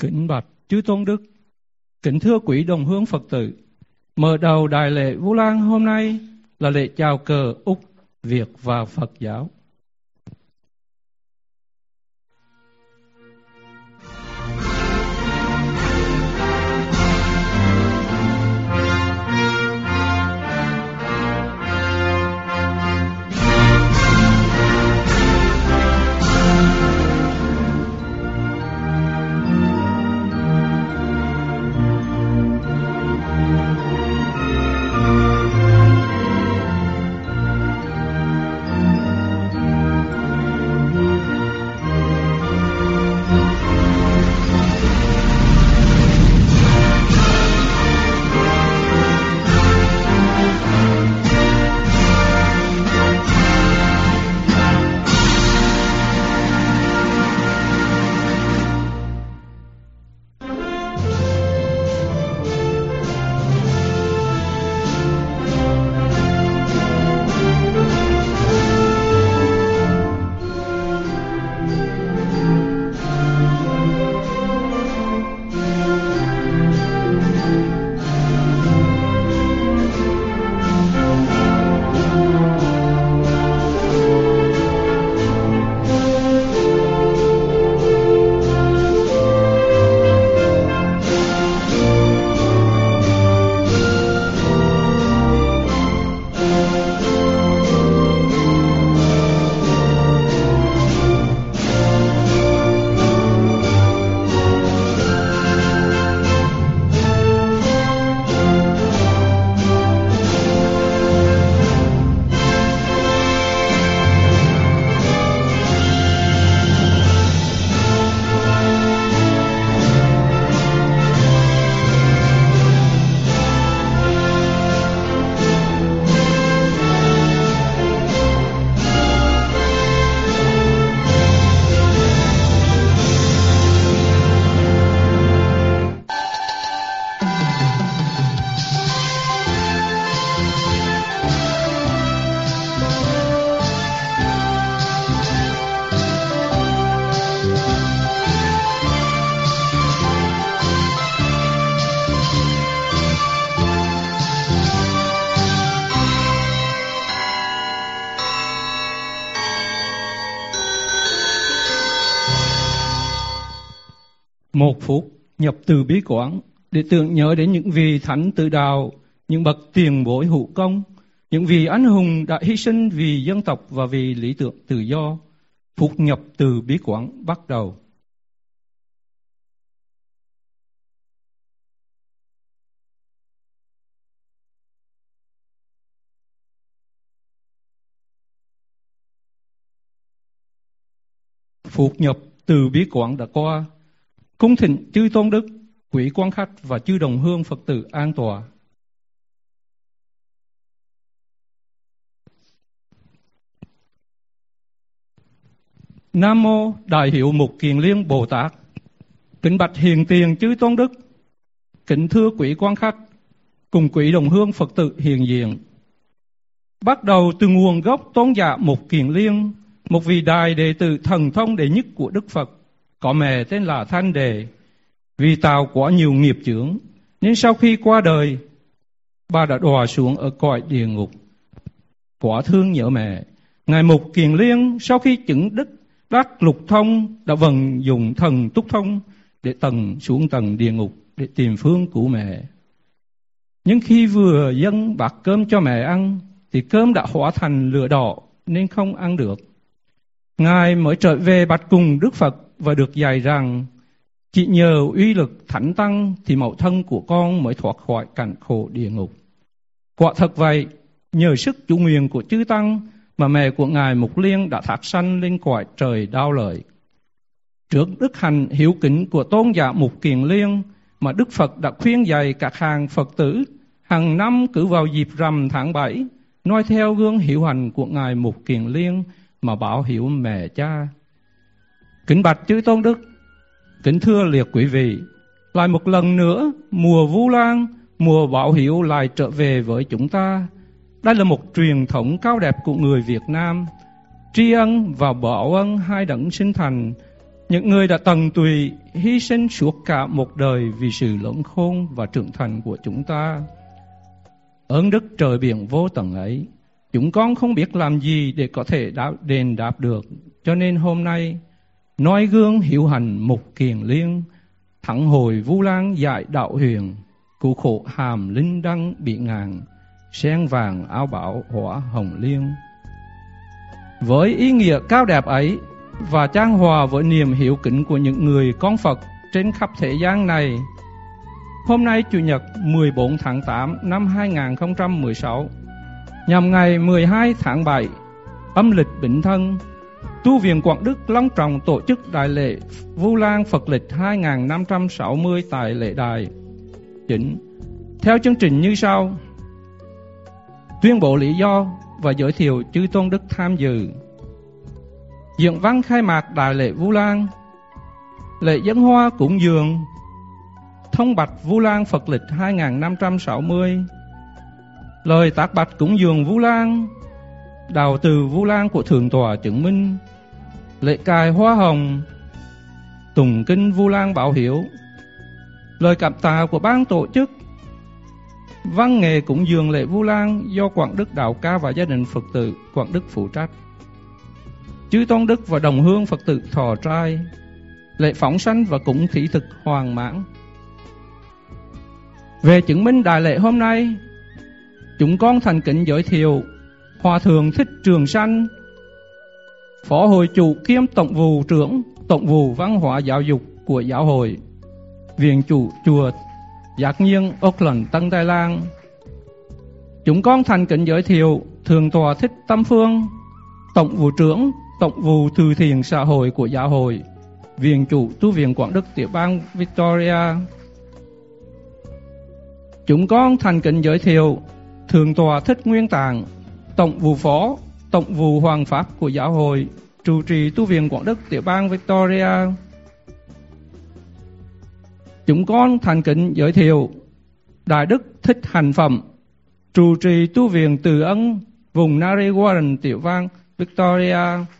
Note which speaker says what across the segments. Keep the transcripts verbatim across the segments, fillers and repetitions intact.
Speaker 1: Kính bạch chư tôn đức, kính thưa quý đồng hương Phật tử, mở đầu đại lễ Vu Lan hôm nay là lễ chào cờ Úc, Việt và Phật giáo. Một phút nhập từ bí quán để tưởng nhớ đến những vị thánh tự đạo, những bậc tiền bối hữu công, những vị anh hùng đã hy sinh vì dân tộc và vì lý tưởng tự do. Phút nhập từ bí quán bắt đầu. Phút nhập từ bí quán đã qua. Cung thỉnh chư tôn đức, quý quan khách và chư đồng hương Phật tử an tọa. Nam mô Đại Hiệu Mục Kiền Liên Bồ Tát. Kính bạch hiền tiền chư tôn đức, kính thưa quý quan khách cùng quý đồng hương Phật tử hiện diện. Bắt đầu từ nguồn gốc tôn giả Mục Kiền Liên, một vị đại đệ tử thần thông đệ nhất của Đức Phật, có mẹ tên là Thanh Đề. Vì tạo quá nhiều nghiệp chướng nên sau khi qua đời, bà đã đọa xuống ở cõi địa ngục. Quá thương nhớ mẹ, ngài Mục Kiền Liên sau khi chứng đức đắc lục thông đã vận dụng thần túc thông để tầng xuống tầng địa ngục để tìm phương cứu mẹ. Nhưng khi vừa dâng bát cơm cho mẹ ăn thì cơm đã hóa thành lửa đỏ nên không ăn được. Ngài mới trở về bạch cùng Đức Phật và được dạy rằng chỉ nhờ uy lực thánh tăng thì mẫu thân của con mới thoát khỏi cảnh khổ địa ngục. Quả thật vậy, nhờ sức chủ nguyện của chư tăng mà mẹ của ngài Mục Liên đã thác sanh lên cõi trời đau lợi. Trước đức hạnh hiếu kính của tôn giả Mục Kiền Liên mà Đức Phật đã khuyên dạy các hàng Phật tử hàng năm cứ vào dịp rằm tháng bảy noi theo gương hiếu hành của ngài Mục Kiền Liên mà báo hiếu mẹ cha. Kính bạch chư tôn đức, kính thưa liệt quý vị, lại một lần nữa mùa Vu Lan, mùa báo hiếu lại trở về với chúng ta. Đây là một truyền thống cao đẹp của người Việt Nam, tri ân và báo ân hai đấng sinh thành những người đã tận tụy hy sinh suốt cả một đời vì sự lớn khôn và trưởng thành của chúng ta. Ơn đức trời biển vô tận ấy, chúng con không biết làm gì để có thể đáp, đền đáp được. Cho nên hôm nay, noi gương hiếu hành Mục Kiền Liên, thẳng hồi Vu Lan dạy đạo huyền, cứu khổ hàm linh đăng bị ngàn, sen vàng áo bảo hỏa hồng liên. Với ý nghĩa cao đẹp ấy và trang hòa với niềm hiếu kính của những người con Phật trên khắp thế gian này, hôm nay Chủ nhật mười bốn tháng tám năm hai nghìn không trăm mười sáu, nhằm ngày mười hai tháng bảy âm lịch Bính Thân, Tu viện Quảng Đức long trọng tổ chức đại lễ Vu Lan Phật lịch hai nghìn năm trăm sáu mươi tại lễ đài chính. Theo chương trình như sau: tuyên bố lý do và giới thiệu chư tôn đức tham dự, diễn văn khai mạc đại lễ Vu Lan, lễ dân hoa cúng dường, thông bạch Vu Lan Phật lịch hai nghìn năm trăm sáu mươi, lời tác bạch cúng dường Vu Lan, đào từ Vu Lan của Thượng tọa chứng minh, lễ cài hoa hồng, tùng kinh Vu Lan bảo hiếu, lời cảm tạ của ban tổ chức, văn nghệ cúng dường lễ Vu Lan do Quảng Đức Đạo Ca và gia đình Phật tử Quảng Đức phụ trách, chư tôn đức và đồng hương Phật tử thọ trai, lễ phóng sanh và cúng thí thực hoàn mãn. Về chứng minh đại lễ hôm nay, chúng con thành kính giới thiệu Hòa thượng Thích Trường Sanh, Phó hội chủ kiêm tổng vụ trưởng tổng vụ văn hóa giáo dục của giáo hội, viện chủ chùa Giác Nhiên, Auckland, Tân Đài Loan. Chúng con thành kính giới thiệu Thượng tọa Thích Tâm Phương, tổng vụ trưởng tổng vụ từ thiện xã hội của giáo hội, viện chủ tu viện Quảng Đức tiểu bang Victoria. Chúng con thành kính giới thiệu Thượng tọa Thích Nguyên Tạng, tổng vụ phó tổng vụ Hoàng pháp của giáo hội, trụ trì tu viện Quảng Đức tiểu bang Victoria. Chúng con thành kính giới thiệu Đại đức Thích Hành Phẩm, trụ trì tu viện Từ Ân, vùng Narre tiểu bang Victoria.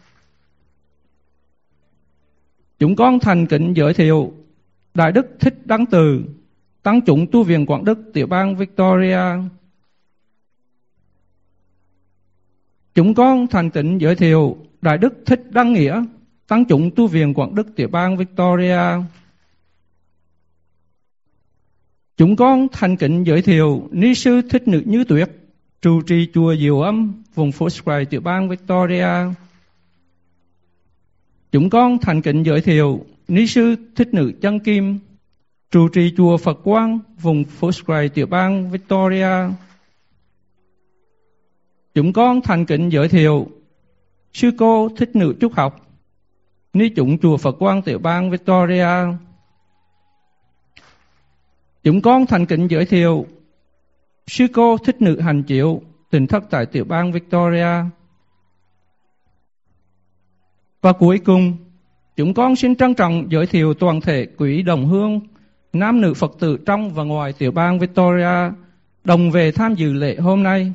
Speaker 1: Chúng con thành kính giới thiệu Đại đức Thích Đăng Từ, tăng chúng tu viện Quảng Đức tiểu bang Victoria. Chúng con thành kính giới thiệu Đại đức Thích Đăng Nghĩa, tăng chúng tu viện Quảng Đức tiểu bang Victoria. Chúng con thành kính giới thiệu Ni sư Thích Nữ Như Tuyết, trụ trì chùa Diệu Âm, vùng Footscray tiểu bang Victoria. Chúng con thành kính giới thiệu Ni sư Thích Nữ Chân Kim, trụ trì chùa Phật Quang, vùng Footscray tiểu bang Victoria. Chúng con thành kính giới thiệu sư cô Thích Nữ Trúc Học, ni chúng chùa Phật Quang tiểu bang Victoria. Chúng con thành kính giới thiệu sư cô Thích Nữ Hành Chiếu, tỉnh thất tại tiểu bang Victoria. Và cuối cùng, chúng con xin trân trọng giới thiệu toàn thể quý đồng hương, nam nữ Phật tử trong và ngoài tiểu bang Victoria đồng về tham dự lễ hôm nay.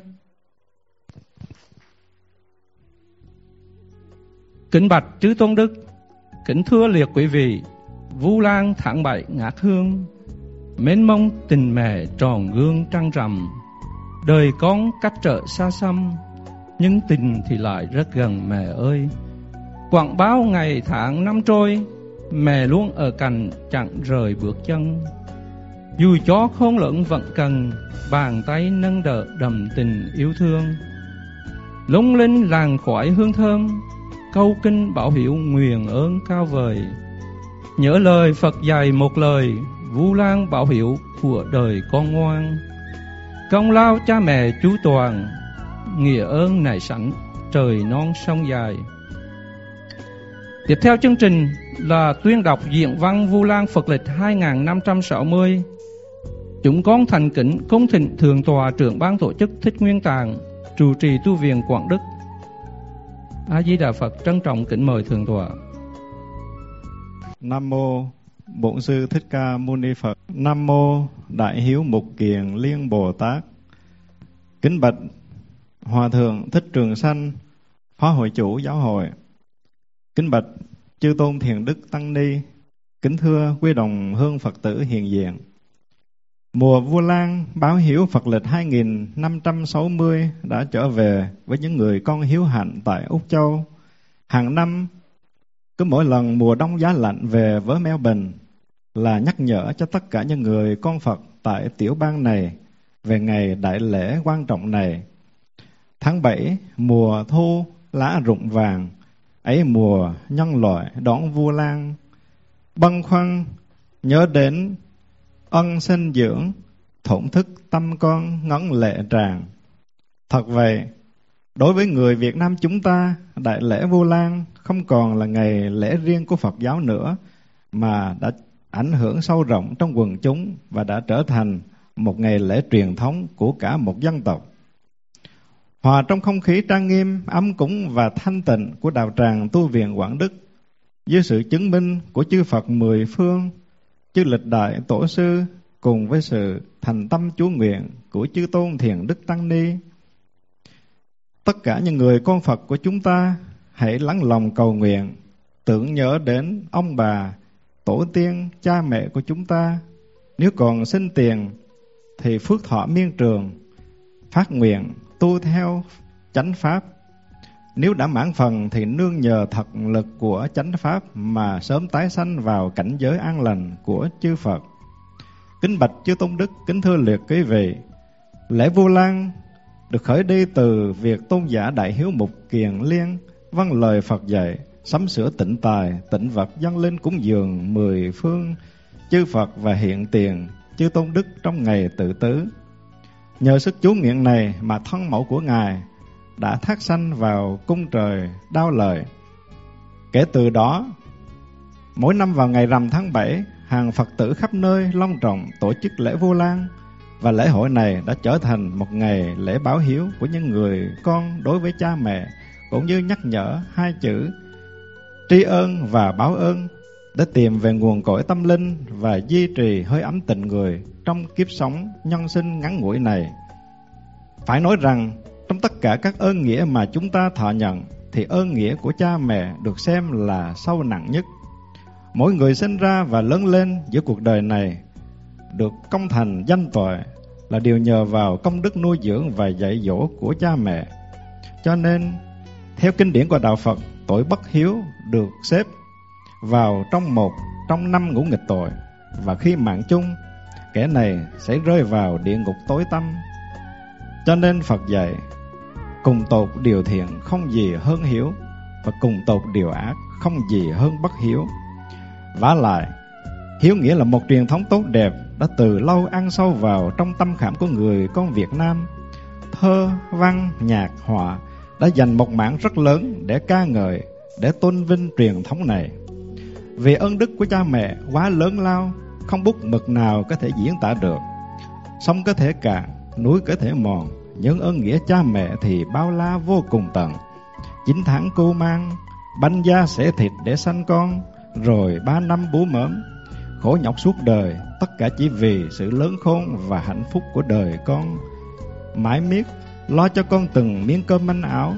Speaker 1: Kính bạch chư tôn đức, kính thưa liệt quý vị, Vu Lan tháng bảy ngát hương, mênh mông tình mẹ tròn gương trăng rằm. Đời con cách trở xa xăm, nhưng tình thì lại rất gần mẹ ơi. Quảng bao ngày tháng năm trôi, mẹ luôn ở cạnh chẳng rời bước chân. Dù chó khôn lớn vẫn cần, bàn tay nâng đỡ đầm tình yêu thương. Lung linh làng khói hương thơm, câu kinh bảo hiểu nguyện ơn cao vời. Nhớ lời Phật dạy một lời, Vu Lan bảo hiểu của đời con ngoan. Công lao cha mẹ chú toàn, nghĩa ơn nảy sẵn trời non sông dài. Tiếp theo chương trình là tuyên đọc diễn văn Vu Lan Phật lịch hai nghìn năm trăm sáu mươi. Chúng con thành kính cung thỉnh Thượng tọa trưởng ban tổ chức Thích Nguyên Tạng, trụ trì tu viện Quảng Đức. A Di Đà Phật trân trọng kính mời Thượng tọa.
Speaker 2: Nam mô Bổn sư Thích Ca Mâu Ni Phật. Nam mô Đại hiếu Mục Kiền Liên Bồ Tát. Kính bạch Hòa thượng Thích Trường Sanh, Phó hội chủ giáo hội. Kính bạch Chư tôn Thiền Đức Tăng Ni, kính thưa quý đồng hương Phật tử hiện diện. Mùa Vu Lan báo hiếu Phật lịch hai nghìn năm trăm sáu mươi đã trở về với những người con hiếu hạnh tại Úc Châu. Hàng năm, cứ mỗi lần mùa đông giá lạnh về với Melbourne là nhắc nhở cho tất cả những người con Phật tại tiểu bang này về ngày đại lễ quan trọng này. Tháng bảy, mùa thu lá rụng vàng, ấy mùa nhân loại đón Vu Lan. Băn khoăn nhớ đến ân sinh dưỡng, thổn thức tâm con ngấn lệ tràn. Thật vậy, đối với người Việt Nam chúng ta, đại lễ Vu Lan không còn là ngày lễ riêng của Phật giáo nữa, mà đã ảnh hưởng sâu rộng trong quần chúng và đã trở thành một ngày lễ truyền thống của cả một dân tộc. Hòa trong không khí trang nghiêm, ấm cúng và thanh tịnh của đạo tràng tu viện Quảng Đức, dưới sự chứng minh của chư Phật mười phương, chư lịch đại tổ sư, cùng với sự thành tâm chú nguyện của chư tôn Thiền Đức Tăng Ni, tất cả những người con Phật của chúng ta hãy lắng lòng cầu nguyện, tưởng nhớ đến ông bà, tổ tiên, cha mẹ của chúng ta. Nếu còn sinh tiền thì phước thọ miên trường, phát nguyện tu theo chánh pháp. Nếu đã mãn phần thì nương nhờ thật lực của chánh pháp mà sớm tái sanh vào cảnh giới an lành của chư Phật. Kính bạch chư tôn đức, kính thưa liệt quý vị, lễ Vu Lan được khởi đi từ việc tôn giả Đại Hiếu Mục Kiền Liên vâng lời Phật dạy, sắm sửa tịnh tài, tịnh vật dâng lên cúng dường mười phương chư Phật và hiện tiền chư tôn đức trong ngày tự tứ. Nhờ sức chú nguyện này mà thân mẫu của Ngài đã thác sanh vào cung trời Đao Lợi. Kể từ đó, mỗi năm vào ngày rằm tháng bảy, hàng Phật tử khắp nơi long trọng tổ chức lễ Vu Lan, và lễ hội này đã trở thành một ngày lễ báo hiếu của những người con đối với cha mẹ, cũng như nhắc nhở hai chữ tri ân và báo ơn để tìm về nguồn cội tâm linh và duy trì hơi ấm tình người trong kiếp sống nhân sinh ngắn ngủi này. Phải nói rằng, trong tất cả các ơn nghĩa mà chúng ta thọ nhận, thì ơn nghĩa của cha mẹ được xem là sâu nặng nhất. Mỗi người sinh ra và lớn lên giữa cuộc đời này được công thành danh toại là điều nhờ vào công đức nuôi dưỡng và dạy dỗ của cha mẹ. Cho nên, theo kinh điển của Đạo Phật, tội bất hiếu được xếp vào trong một trong năm ngũ nghịch tội, và khi mạng chung, kẻ này sẽ rơi vào địa ngục tối tăm. Cho nên Phật dạy, cùng tột điều thiện không gì hơn hiếu, và cùng tột điều ác không gì hơn bất hiếu. Vả lại, hiếu nghĩa là một truyền thống tốt đẹp đã từ lâu ăn sâu vào trong tâm khảm của người con Việt Nam. Thơ, văn, nhạc, họa đã dành một mảng rất lớn để ca ngợi, để tôn vinh truyền thống này. Vì ơn đức của cha mẹ quá lớn lao, không bút mực nào có thể diễn tả được. Sông có thể cạn, núi có thể mòn, những ơn nghĩa cha mẹ thì bao la vô cùng tận. Chín tháng cô mang, banh da xẻ thịt để sanh con, rồi ba năm bú mớm, khổ nhọc suốt đời, tất cả chỉ vì sự lớn khôn và hạnh phúc của đời con. Mãi miết lo cho con từng miếng cơm manh áo,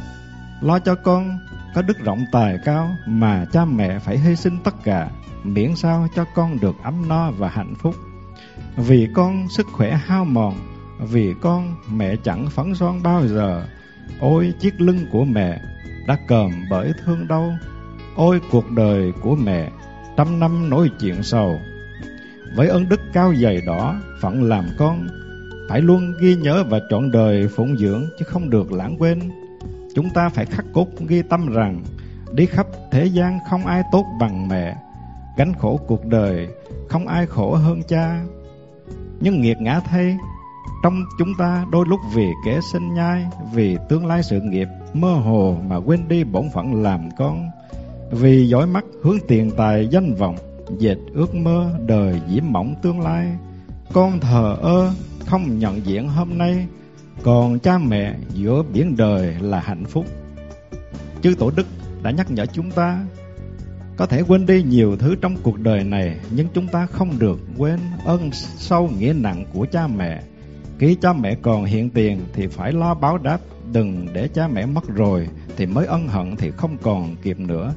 Speaker 2: lo cho con có đức rộng tài cao, mà cha mẹ phải hy sinh tất cả, miễn sao cho con được ấm no và hạnh phúc. Vì con sức khỏe hao mòn, vì con mẹ chẳng phấn son bao giờ. Ôi chiếc lưng của mẹ đã còm bởi thương đau, ôi cuộc đời của mẹ trăm năm nỗi chuyện sầu. Với ơn đức cao dày đó, phận làm con phải luôn ghi nhớ và trọn đời phụng dưỡng, chứ không được lãng quên. Chúng ta phải khắc cốt ghi tâm rằng, đi khắp thế gian không ai tốt bằng mẹ, gánh khổ cuộc đời không ai khổ hơn cha. Nhưng nghiệt ngã thay, trong chúng ta đôi lúc vì kẻ sinh nhai, vì tương lai sự nghiệp mơ hồ mà quên đi bổn phận làm con. Vì dõi mắt hướng tiền tài danh vọng, dệt ước mơ đời diễm mỏng tương lai, con thờ ơ không nhận diện hôm nay, còn cha mẹ giữa biển đời là hạnh phúc. Chư Tổ Đức đã nhắc nhở chúng ta có thể quên đi nhiều thứ trong cuộc đời này, nhưng chúng ta không được quên ơn sâu nghĩa nặng của cha mẹ. Khi cha mẹ còn hiện tiền thì phải lo báo đáp, đừng để cha mẹ mất rồi thì mới ân hận thì không còn kịp nữa.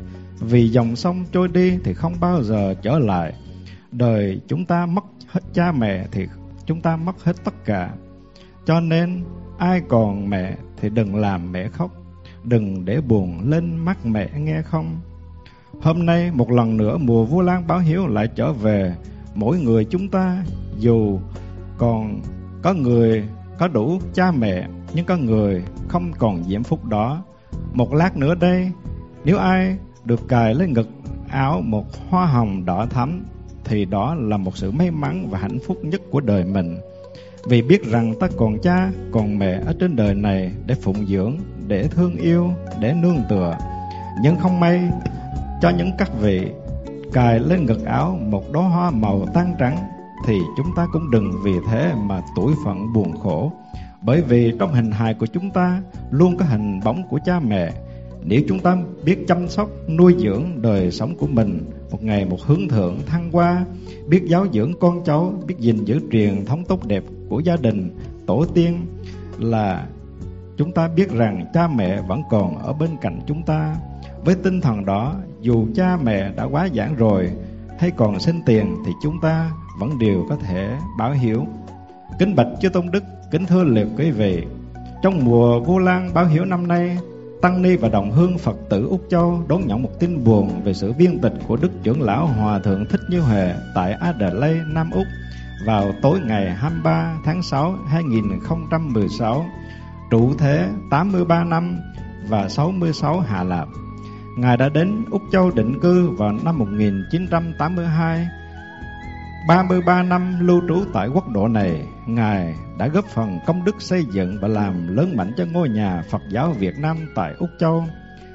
Speaker 2: Vì dòng sông trôi đi thì không bao giờ trở lại. Đời chúng ta mất hết cha mẹ thì chúng ta mất hết tất cả. Cho nên ai còn mẹ thì đừng làm mẹ khóc, đừng để buồn lên mắt mẹ nghe không. Hôm nay một lần nữa mùa Vu Lan báo hiếu lại trở về. Mỗi người chúng ta, dù còn có người có đủ cha mẹ, nhưng có người không còn diễm phúc đó. Một lát nữa đây, nếu ai được cài lên ngực áo một hoa hồng đỏ thắm, thì đó là một sự may mắn và hạnh phúc nhất của đời mình. Vì biết rằng ta còn cha, còn mẹ ở trên đời này để phụng dưỡng, để thương yêu, để nương tựa. Nhưng không may cho những các vị cài lên ngực áo một đóa hoa màu tan trắng, thì chúng ta cũng đừng vì thế mà tủi phận buồn khổ. Bởi vì trong hình hài của chúng ta luôn có hình bóng của cha mẹ. Nếu chúng ta biết chăm sóc, nuôi dưỡng đời sống của mình một ngày một hướng thượng thăng hoa, biết giáo dưỡng con cháu, biết gìn giữ truyền thống tốt đẹp của gia đình, tổ tiên, là chúng ta biết rằng cha mẹ vẫn còn ở bên cạnh chúng ta. Với tinh thần đó, dù cha mẹ đã quá giảng rồi hay còn sinh tiền, thì chúng ta vẫn đều có thể báo hiếu. Kính bạch Chư Tôn Đức, kính thưa liệt quý vị, trong mùa Vu Lan báo hiếu năm nay, tăng ni và đồng hương Phật tử Úc Châu đón nhận một tin buồn về sự viên tịch của Đức Trưởng lão Hòa thượng Thích Như Huệ tại Adelaide, Nam Úc vào tối ngày hai mươi ba tháng sáu năm hai nghìn không trăm mười sáu, trụ thế tám mươi ba năm và sáu mươi sáu hạ lạp. Ngài đã đến Úc Châu định cư vào năm một nghìn chín trăm tám mươi hai. ba mươi ba năm lưu trú tại quốc độ này, Ngài đã góp phần công đức xây dựng và làm lớn mạnh cho ngôi nhà Phật giáo Việt Nam tại Úc Châu.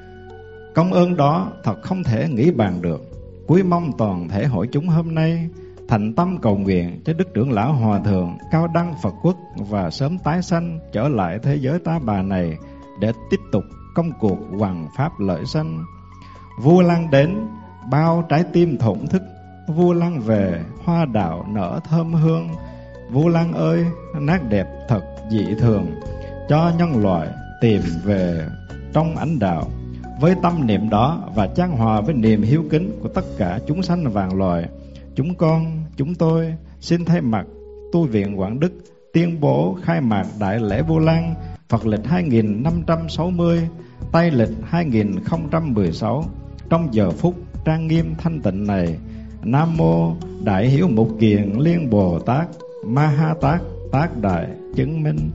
Speaker 2: Công ơn đó thật không thể nghĩ bàn được. Quý mong toàn thể hội chúng hôm nay thành tâm cầu nguyện cho Đức Trưởng lão Hòa thượng cao đăng Phật quốc và sớm tái sanh trở lại thế giới ta bà này để tiếp tục công cuộc hoằng pháp lợi sanh. Vu Lan đến, bao trái tim thổn thức. Vu Lan về, hoa đạo nở thơm hương. Vu Lan ơi, nét đẹp thật dị thường, cho nhân loại tìm về trong ánh đạo. Với tâm niệm đó và chan hòa với niềm hiếu kính của tất cả chúng sanh vạn loài, chúng con, chúng tôi xin thay mặt tu viện Quảng Đức tuyên bố khai mạc đại lễ Vu Lan Phật lịch hai nghìn năm trăm sáu mươi, Tây lịch hai nghìn không trăm mười sáu. Trong giờ phút trang nghiêm thanh tịnh này, Nam mô Đại Hiếu Mục Kiền Liên Bồ Tát Ma Ha Tát Tác Đại Chứng Minh.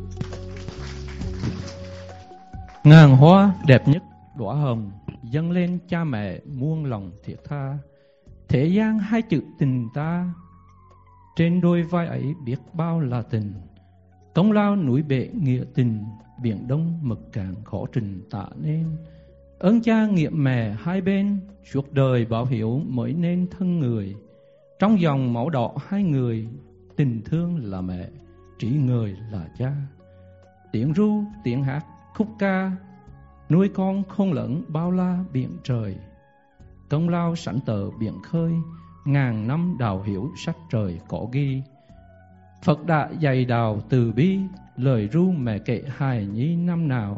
Speaker 1: Ngàn hoa đẹp nhất đóa hồng dâng lên cha mẹ muôn lòng thiết tha. Thế gian hai chữ tình ta, trên đôi vai ấy biết bao là tình. Công lao núi bệ nghĩa tình, biển đông mực cạn khó trình tạ nên. Ơn cha nghĩa mẹ hai bên, suốt đời báo hiếu mới nên thân người. Trong dòng máu đỏ hai người, tình thương là mẹ, trí người là cha. Tiếng ru, tiếng hát, khúc ca, nuôi con không lẫn bao la biển trời. Công lao sẵn tờ biển khơi, ngàn năm đào hiểu sách trời có ghi. Phật đã dạy đào từ bi, lời ru mẹ kệ hài nhi năm nào.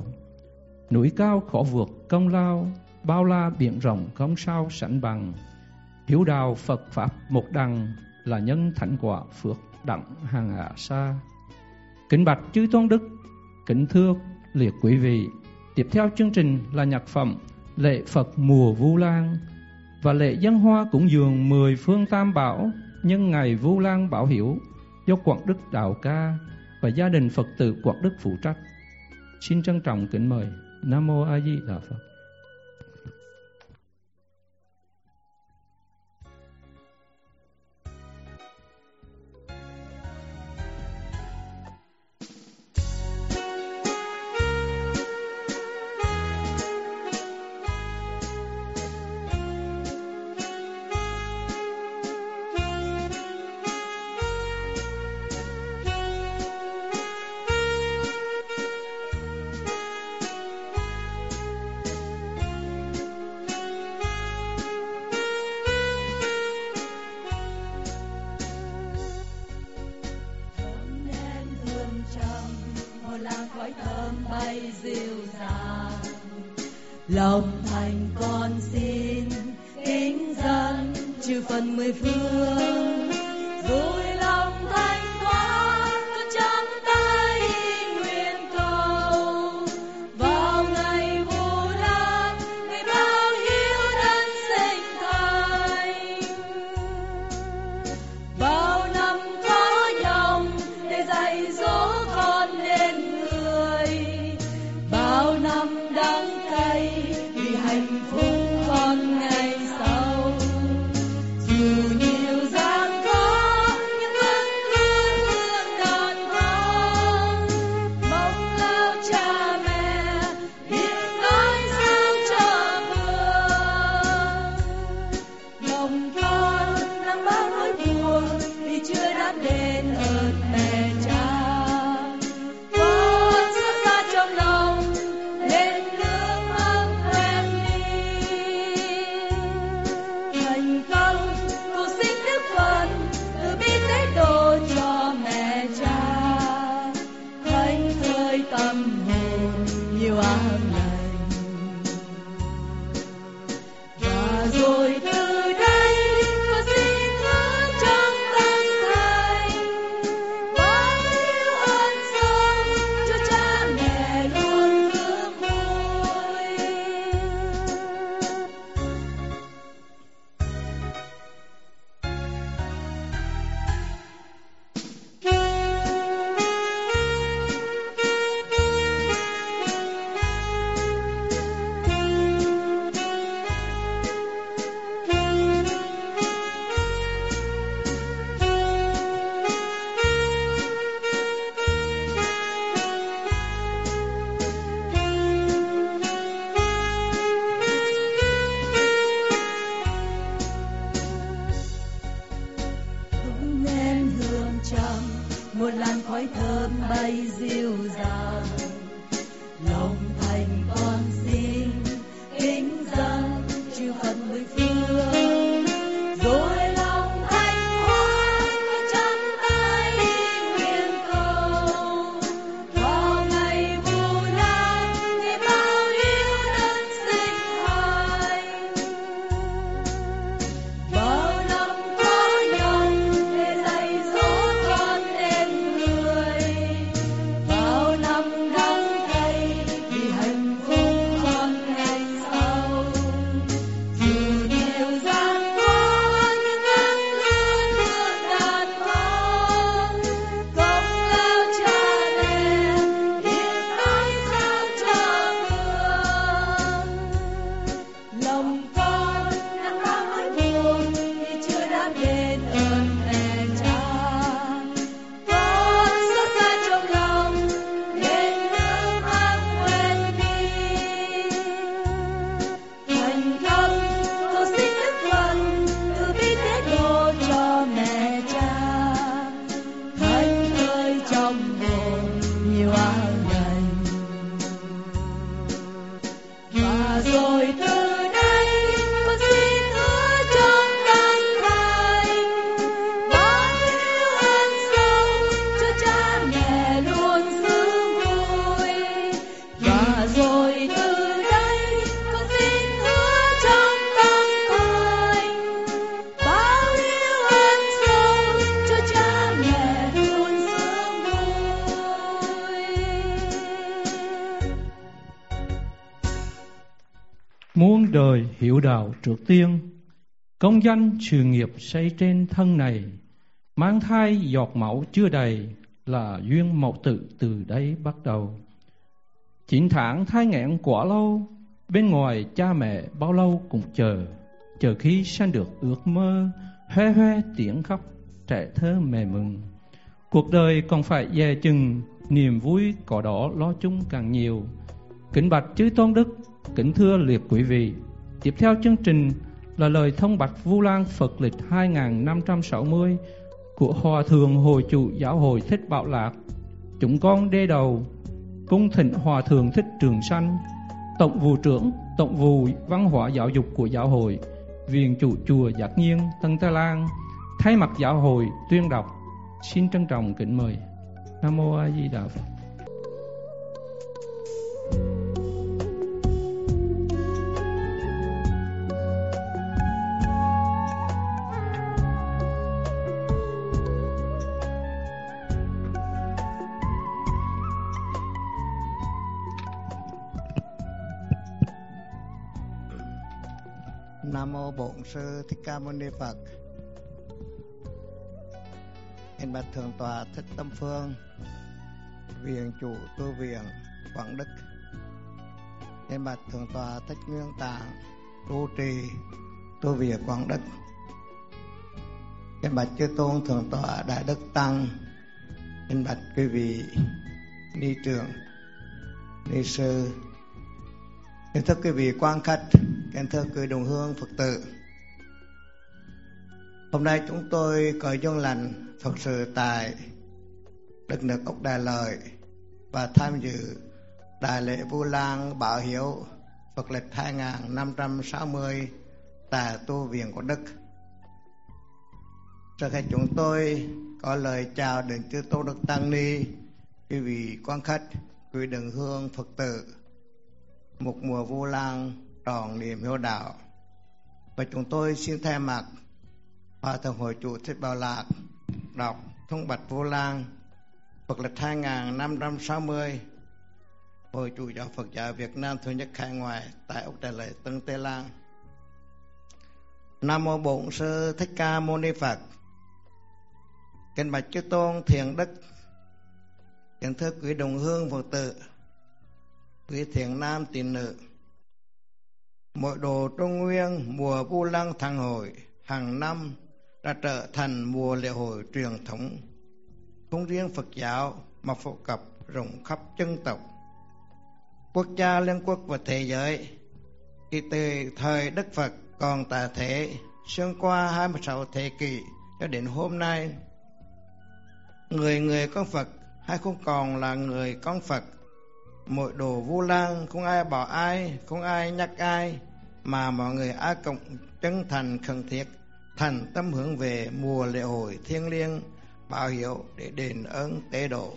Speaker 1: Núi cao khó vượt công lao, bao la biển rộng không sao sánh bằng. Hiếu đạo Phật Pháp một đằng, là nhân thánh quả phước đặng hàng hạ xa. Kính bạch Chư Tôn Đức, kính thưa liệt quý vị, tiếp theo chương trình là nhạc phẩm Lễ Phật mùa Vu Lan và lễ dân hoa cúng dường mười phương tam bảo nhân ngày Vu Lan bảo hiếu do Quảng Đức Đạo Ca và gia đình Phật tử Quảng Đức phụ trách. Xin trân trọng kính mời. Nam mô A Di Đà Phật.
Speaker 3: Lòng thành con xin chư phần mười phương, vui lòng thanh thoát tôi trắng tay nguyện cầu. Vào ngày Vu Lan, ngày báo hiếu đấng sinh thành, bao năm khó nhọc để dạy dỗ con nên người, bao năm đắng cay vì hạnh phúc con ngày sau. Dù nhiều gian khó nhưng vẫn luôn luôn đàn con, mong lao cha mẹ biết nói sao cho vừa. Lòng con đang bao nỗi buồn vì chưa đáp đền ơn mẹ cha. Con xót xa trong lòng lên nước mắt quen đi. Thành công cầu xin Đức Phật từ bi tế độ cho mẹ cha, thánh thơi tâm hồn nhiều an lành. Và rồi từ đây con xin hứa trong tâm thành, bao nhiêu ơn sâu cho cha mẹ luôn hương vui. Cũng nên hương trầm một làn khói thơm bay dịu dàng, lòng thành con xin kính dâng chư phần mười phương, rồi lòng thanh hoan tôi trắng tay nguyện cầu. Vào ngày Vu Lan, ngày báo hiếu đấng sinh thành, bao năm khó nhọc để dạy dỗ con nên người, bao năm đắng cay vì hạnh phúc con ngày sau. Dù nhiều gian khó nhưng vẫn luôn luôn đàn con, công lao cha mẹ biết nói sao cho vừa. Lòng con đang bao nỗi buồn vì chưa đáp đền ơn mẹ cha. Con xót xa trong lòng nên nước mắt quên đi. Thành công cầu xin Đức Phật từ bi tế độ cho mẹ cha, thánh thơi trong hồn nhiều an lành. Và rồi từ đây con xin hứa trong tâm thành, bao nhiêu ơn sâu cho cha mẹ luôn sướng vui. Và rồi từ đây con xin hứa trong tâm thành, bao nhiêu ơn sâu cho cha mẹ luôn sướng vui.
Speaker 1: Muôn đời hiểu đạo trước tiên, công danh sự nghiệp xây trên thân này, mang thai giọt máu chưa đầy là duyên mậu tự từ đây bắt đầu. Chín tháng thai nghẽn quá lâu, bên ngoài cha mẹ bao lâu cũng chờ, chờ khi sanh được ước mơ, hoe hoe tiếng khóc trẻ thơ mẹ mừng. Cuộc đời còn phải dè chừng, niềm vui có đó lo chung càng nhiều. Kính bạch chư tôn đức, kính thưa liệt quý vị, tiếp theo chương trình là lời thông bạch Vu Lan Phật lịch hai nghìn năm trăm sáu mươi của Hòa Thượng Hội Chủ Giáo hội Thích Bảo Lạc. Chúng con đê đầu cung thỉnh Hòa Thượng Thích Trường Sanh, Tổng vụ trưởng Tổng vụ Văn hóa Giáo dục của Giáo hội, Viện Chủ Chùa Giác Nhiên, Tân Tây Lan, thay mặt Giáo hội tuyên đọc. Xin trân trọng kính mời. Nam Mô A Di Đà Phật.
Speaker 4: Nam mô Bổn Sư Thích Ca Mâu Ni Phật. Kính bạch thượng tọa Thích Tâm Phương, viện chủ tu viện Quảng Đức. Kính bạch thượng tọa Thích Nguyên Tạng, trụ trì tu viện Quảng Đức. Kính bạch chư tôn thượng tọa Đại Đức Tăng. Kính bạch quý vị ni trưởng, ni sư. Kính thưa quý vị quan khách, kính thưa quý đồng hương Phật tử. Hôm nay chúng tôi có duyên lành Phật sự tại đất nước Úc Đại Lợi và tham dự đại lễ Vu Lan Bảo Hiếu Phật lịch hai nghìn năm trăm sáu mươi tại tu viện của Đức. Trước khi chúng tôi có lời chào đến chư Tôn Đức Tăng Ni, quý vị quan khách, quý đồng hương Phật tử, một mùa Vu Lan tròn niềm hiếu đạo. Và chúng tôi xin thay mặt Hòa Thượng Hội Chủ Thích Bảo Lạc đọc thông bạch Vu Lan Phật lịch hai nghìn năm trăm sáu mươi Hội Chủ Giáo Phật giáo Việt Nam Thống nhất Hải Ngoại tại Úc Đại Lợi, Tân Tây Lan. Nam mô Bổn Sư Thích Ca Mâu Ni Phật. Kính bạch chư tôn thiện đức, kính thưa quý đồng hương Phật tử, quý thiện nam tín nữ. Mỗi độ Trung Nguyên mùa Vu Lan Thăng Hội hàng năm đã trở thành mùa lễ hội truyền thống, không riêng Phật giáo mà phổ cập rộng khắp dân tộc, quốc gia liên quốc và thế giới. Kể từ thời Đức Phật còn tại thế, xuyên qua hai mươi sáu thế kỷ cho đến hôm nay, người người con Phật hay không còn là người con Phật, mỗi độ Vu Lan không ai bảo ai, không ai nhắc ai, mà mọi người ai cộng chân thành khẩn thiết, thành tâm hướng về mùa lễ hội thiêng liêng Bảo Hiếu để đền ơn tế độ.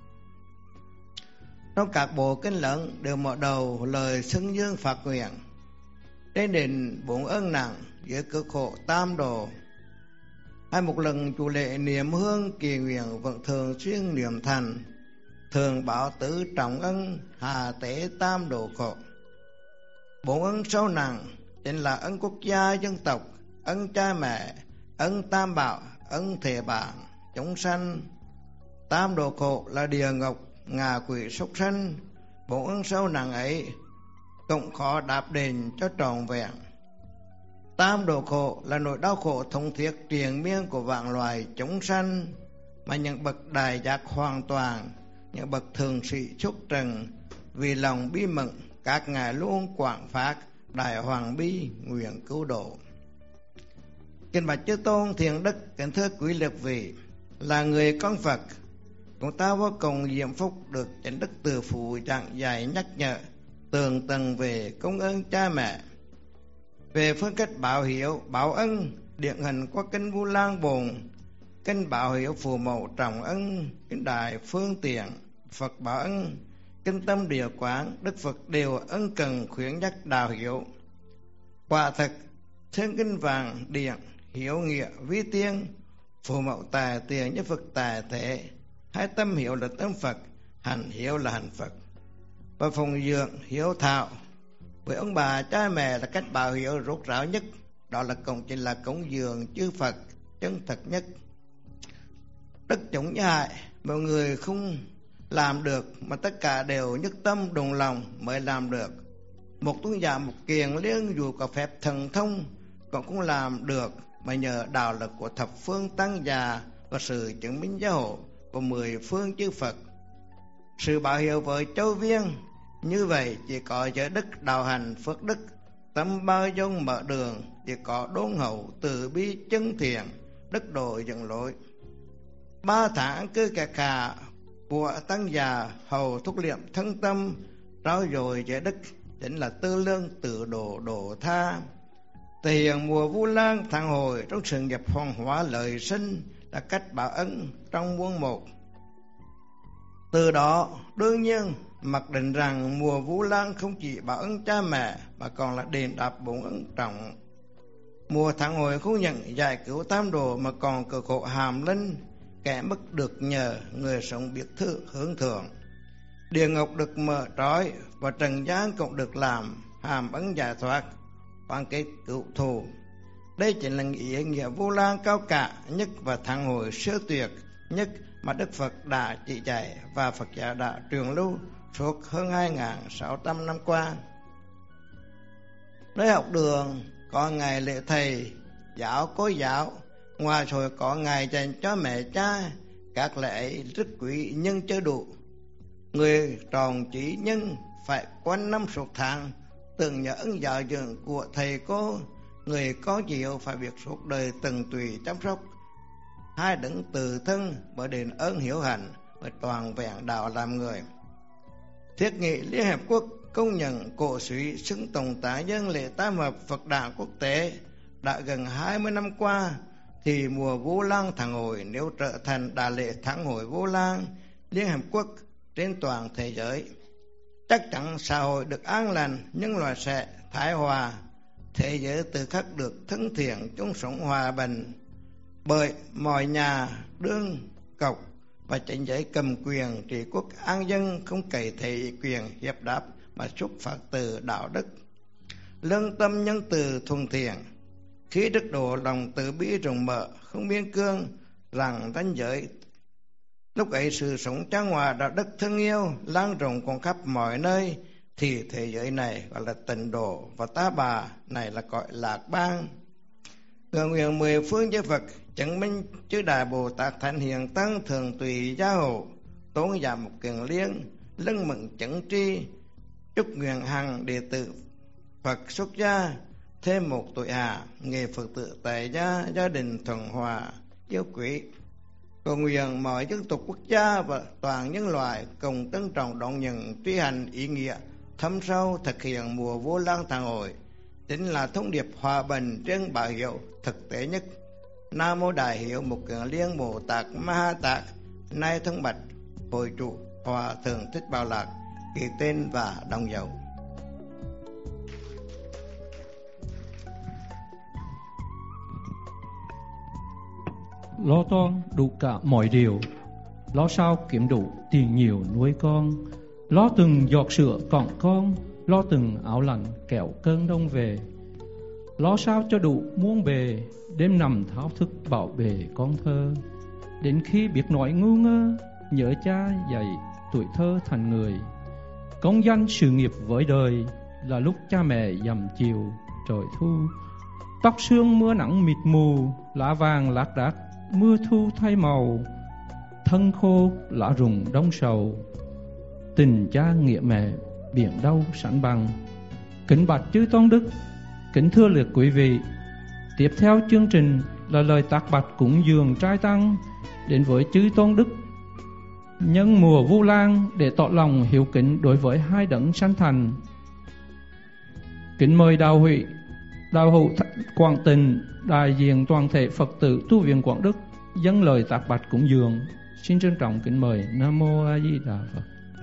Speaker 4: Trong các bộ kinh lớn đều mở đầu lời xưng dương phát nguyện: trên đền bốn ơn nặng, dưới cực khổ tam đồ. Hay một lần chủ lễ niệm hương kỳ nguyện vẫn thường xuyên niệm thành, thường bảo tứ trọng ân, hà tế tam đồ khổ. Bốn ân sâu nặng chính là ân quốc gia dân tộc, ân cha mẹ, ân tam bảo, ân thể bản, chúng sanh. Tam đồ khổ là địa ngục, ngạ quỷ, súc sanh. Bốn ân sâu nặng ấy cũng khó đáp đền cho trọn vẹn. Tam đồ khổ là nỗi đau khổ thống thiết triền miên của vạn loài chúng sanh, mà những bậc đại giác hoàn toàn, những bậc thường sĩ xuất trần, vì lòng bi mẫn các ngài luôn quảng phát đại hoàng bi nguyện cứu độ. Kính bạch chư tôn thiện đức, kính thưa quý lực vị, là người con Phật, chúng ta vô cùng diễm phúc được chánh đức từ phụ giảng dạy nhắc nhở tường tầng về công ơn cha mẹ. Về phương cách bảo hiếu báo ân, điển hình qua kinh Vu Lan Bồn, kinh bảo hiếu phù mẫu trọng ân, kinh đại phương tiện Phật bảo ân, kinh tâm địa quán Đức Phật đều ân cần khuyến nhắc đạo hiếu. Quả thực thiên kinh vàng điện hiếu nghĩa vi tiên, phù mẫu tài tiền như Phật tài thế. Hai tâm hiếu là tâm Phật, hành hiếu là hành Phật. Và phụng dưỡng hiếu thảo với ông bà cha mẹ là cách bảo hiếu rốt ráo nhất. Đó là cũng chính là cúng dường chư Phật chân thật nhất. Đức chúng hại mọi người không làm được, mà tất cả đều nhất tâm đồng lòng mới làm được. Một tôn giả một kiền liên dù có phép thần thông cũng không làm được, mà nhờ đạo lực của thập phương tăng già và sự chứng minh giáo hộ của mười phương chư Phật. Sự bảo hiếu với châu viên như vậy chỉ có giới đức đạo hành phước đức, tâm bao dung mở đường, chỉ có đôn hậu từ bi chân thiện, đức độ dẫn lối. Ba tháng cứ kẹt khả của tăng già hầu thúc liệm thân tâm, trao dồi giới đức chính là tư lương tự độ độ tha. Thể hiện mùa Vu Lan Thăng Hội trong sự nghiệp hoàng hóa lợi sinh là cách báo ân trong muôn một. Từ đó đương nhiên mặc định rằng mùa Vu Lan không chỉ báo ân cha mẹ mà còn là đền đáp bốn ân trọng. Mùa Thăng Hội không nhận giải cứu tam đồ mà còn cực khổ hàm linh, kẻ mất được nhờ, người sống biết thư hướng thượng. Địa ngục được mở trói và trần gian cũng được làm hàm ân giải thoát. quan kết cựu thù. Đây chính là ý nghĩa Vu Lan cao cả nhất và thắng hồi siêu tuyệt nhất mà Đức Phật đã chỉ dạy và Phật giáo đã truyền lưu suốt hơn hai nghìn sáu trăm năm qua. Nơi học đường có ngày lễ thầy, giáo cô giáo, ngoài rồi có ngày dành cho mẹ cha. Các lễ ấy rất quý nhưng chưa đủ. Người tròn trí nhưng phải quanh năm suốt tháng tưởng nhớ ơn giáo dưỡng của thầy cô. Người có chịu phải việc suốt đời từng tùy chăm sóc. Hai đấng từ thân bởi đền ơn hiểu hạnh bởi toàn vẹn đạo làm người. Thiết nghị Liên Hiệp Quốc công nhận cổ suý xứng tổng tá dân lễ tam hợp Phật đản quốc tế đã gần hai mươi năm qua, thì mùa Vu Lan tháng hội nếu trở thành đại lễ tháng hội Vu Lan Liên Hiệp Quốc trên toàn thế giới, chắc chắn xã hội được an lành, nhân loại sẽ thái hòa, thế giới tự khắc được thân thiện, chung sống hòa bình. Bởi mọi nhà đương cọc và chính giới cầm quyền trị quốc an dân không cậy thể quyền hiệp đáp mà xuất phát từ đạo đức, lương tâm nhân từ thuần thiện, khi đức độ lòng từ bi rộng mở không biên cương, rằng ranh giới. Lúc ấy sự sống chan hòa đạo đức thương yêu lan rộng còn khắp mọi nơi, thì thế giới này gọi là tịnh độ và tá bà này là gọi lạc bang. Nguyện nguyện mười phương chư Phật chứng minh chư Đại Bồ Tát Thánh Hiền Tăng thường tùy gia hộ tốn giả một kiền liên lưng mừng chứng tri. Chúc nguyện hằng đệ tử Phật xuất gia thêm một tuổi hạ, nghề Phật tự tại gia, gia đình thuần hòa yêu quý. Cầu nguyện mọi dân tộc quốc gia và toàn nhân loại cùng trân trọng đón nhận truy hành ý nghĩa thâm sâu thực hiện mùa Vu Lan tháng hội, chính là thông điệp hòa bình trên bảo hiệu thực tế nhất. Nam mô Đại Hiệu Mục Kiền Liên Bồ Tát Ma Ha Tát, nay thân bạch hội trụ Hòa Thượng Thích Bảo Lạc, ký tên và đóng dấu.
Speaker 1: Lo toan đủ cả mọi điều, lo sao kiếm đủ tiền nhiều nuôi con, lo từng giọt sữa còn con, lo từng áo lạnh kẹo cơn đông về, lo sao cho đủ muôn bề, đêm nằm thao thức bảo bề con thơ. Đến khi biết nói ngu ngơ, nhớ cha dạy tuổi thơ thành người, công danh sự nghiệp với đời, là lúc cha mẹ dầm chiều trời thu. Tóc sương mưa nắng mịt mù, lá vàng lác đác mưa thu thay màu, thân khô lá rụng đông sầu, tình cha nghĩa mẹ biển đâu sẵn bằng. Kính bạch chư tôn đức, kính thưa liệt quý vị, tiếp theo chương trình là lời tác bạch cúng dường trai tăng đến với chư tôn đức nhân mùa Vu Lan để tỏ lòng hiếu kính đối với hai đấng sanh thành. Kính mời đạo hữu đạo hữu Quảng Tịnh, đại diện toàn thể Phật tử tu viện Quảng Đức dâng lời tác bạch cúng dường. Xin trân trọng kính mời. Nam mô A Di Đà Phật.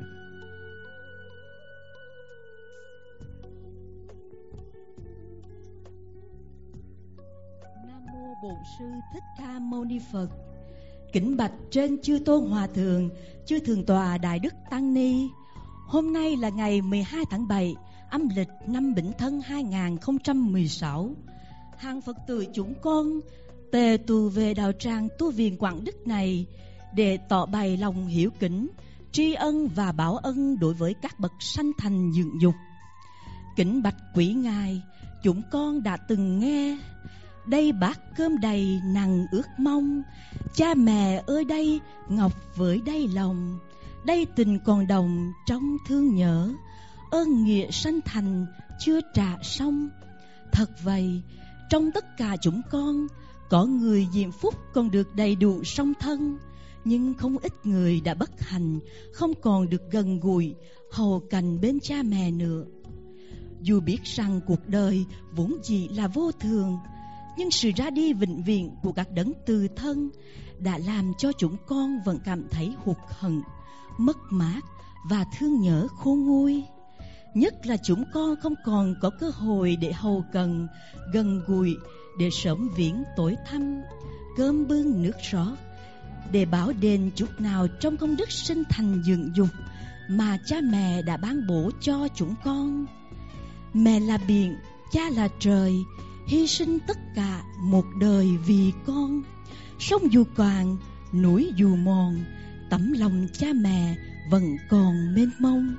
Speaker 3: Nam mô Bổn Sư Thích Ca Mâu Ni Phật. Kính bạch trên chư tôn hòa thượng, chư thượng tọa Đại Đức Tăng Ni. Hôm nay là ngày mười hai tháng bảy âm lịch năm Bính Thân hai nghìn không trăm mười sáu. Hàng Phật tử chúng con tề tụ về đạo tràng tu viện Quảng Đức này để tỏ bày lòng hiếu kính, tri ân và báo ân đối với các bậc sanh thành dưỡng dục. Kính bạch quý ngài, chúng con đã từng nghe: đây bát cơm đầy nặng ước mong, cha mẹ ơi đây ngọc với đầy lòng, đây tình còn đồng trong thương nhớ, ơn nghĩa sanh thành chưa trả xong. Thật vậy, trong tất cả chúng con, có người diễm phúc còn được đầy đủ song thân, nhưng không ít người đã bất hạnh, không còn được gần gũi, hầu cạnh bên cha mẹ nữa. Dù biết rằng cuộc đời vốn dĩ là vô thường, nhưng sự ra đi vĩnh viễn của các đấng từ thân đã làm cho chúng con vẫn cảm thấy hụt hẫng, mất mát và thương nhớ khôn nguôi. Nhất là chúng con không còn có cơ hội để hầu cận, gần gũi, để sớm viếng tối thăm, cơm bưng nước rót, để báo đền chút nào trong công đức sinh thành dưỡng dục mà cha mẹ đã ban bố cho chúng con. Mẹ là biển,
Speaker 5: Cha là trời, hy sinh tất cả một đời vì con. Sông dù cạn, núi dù mòn, tấm lòng cha mẹ vẫn còn mênh mông.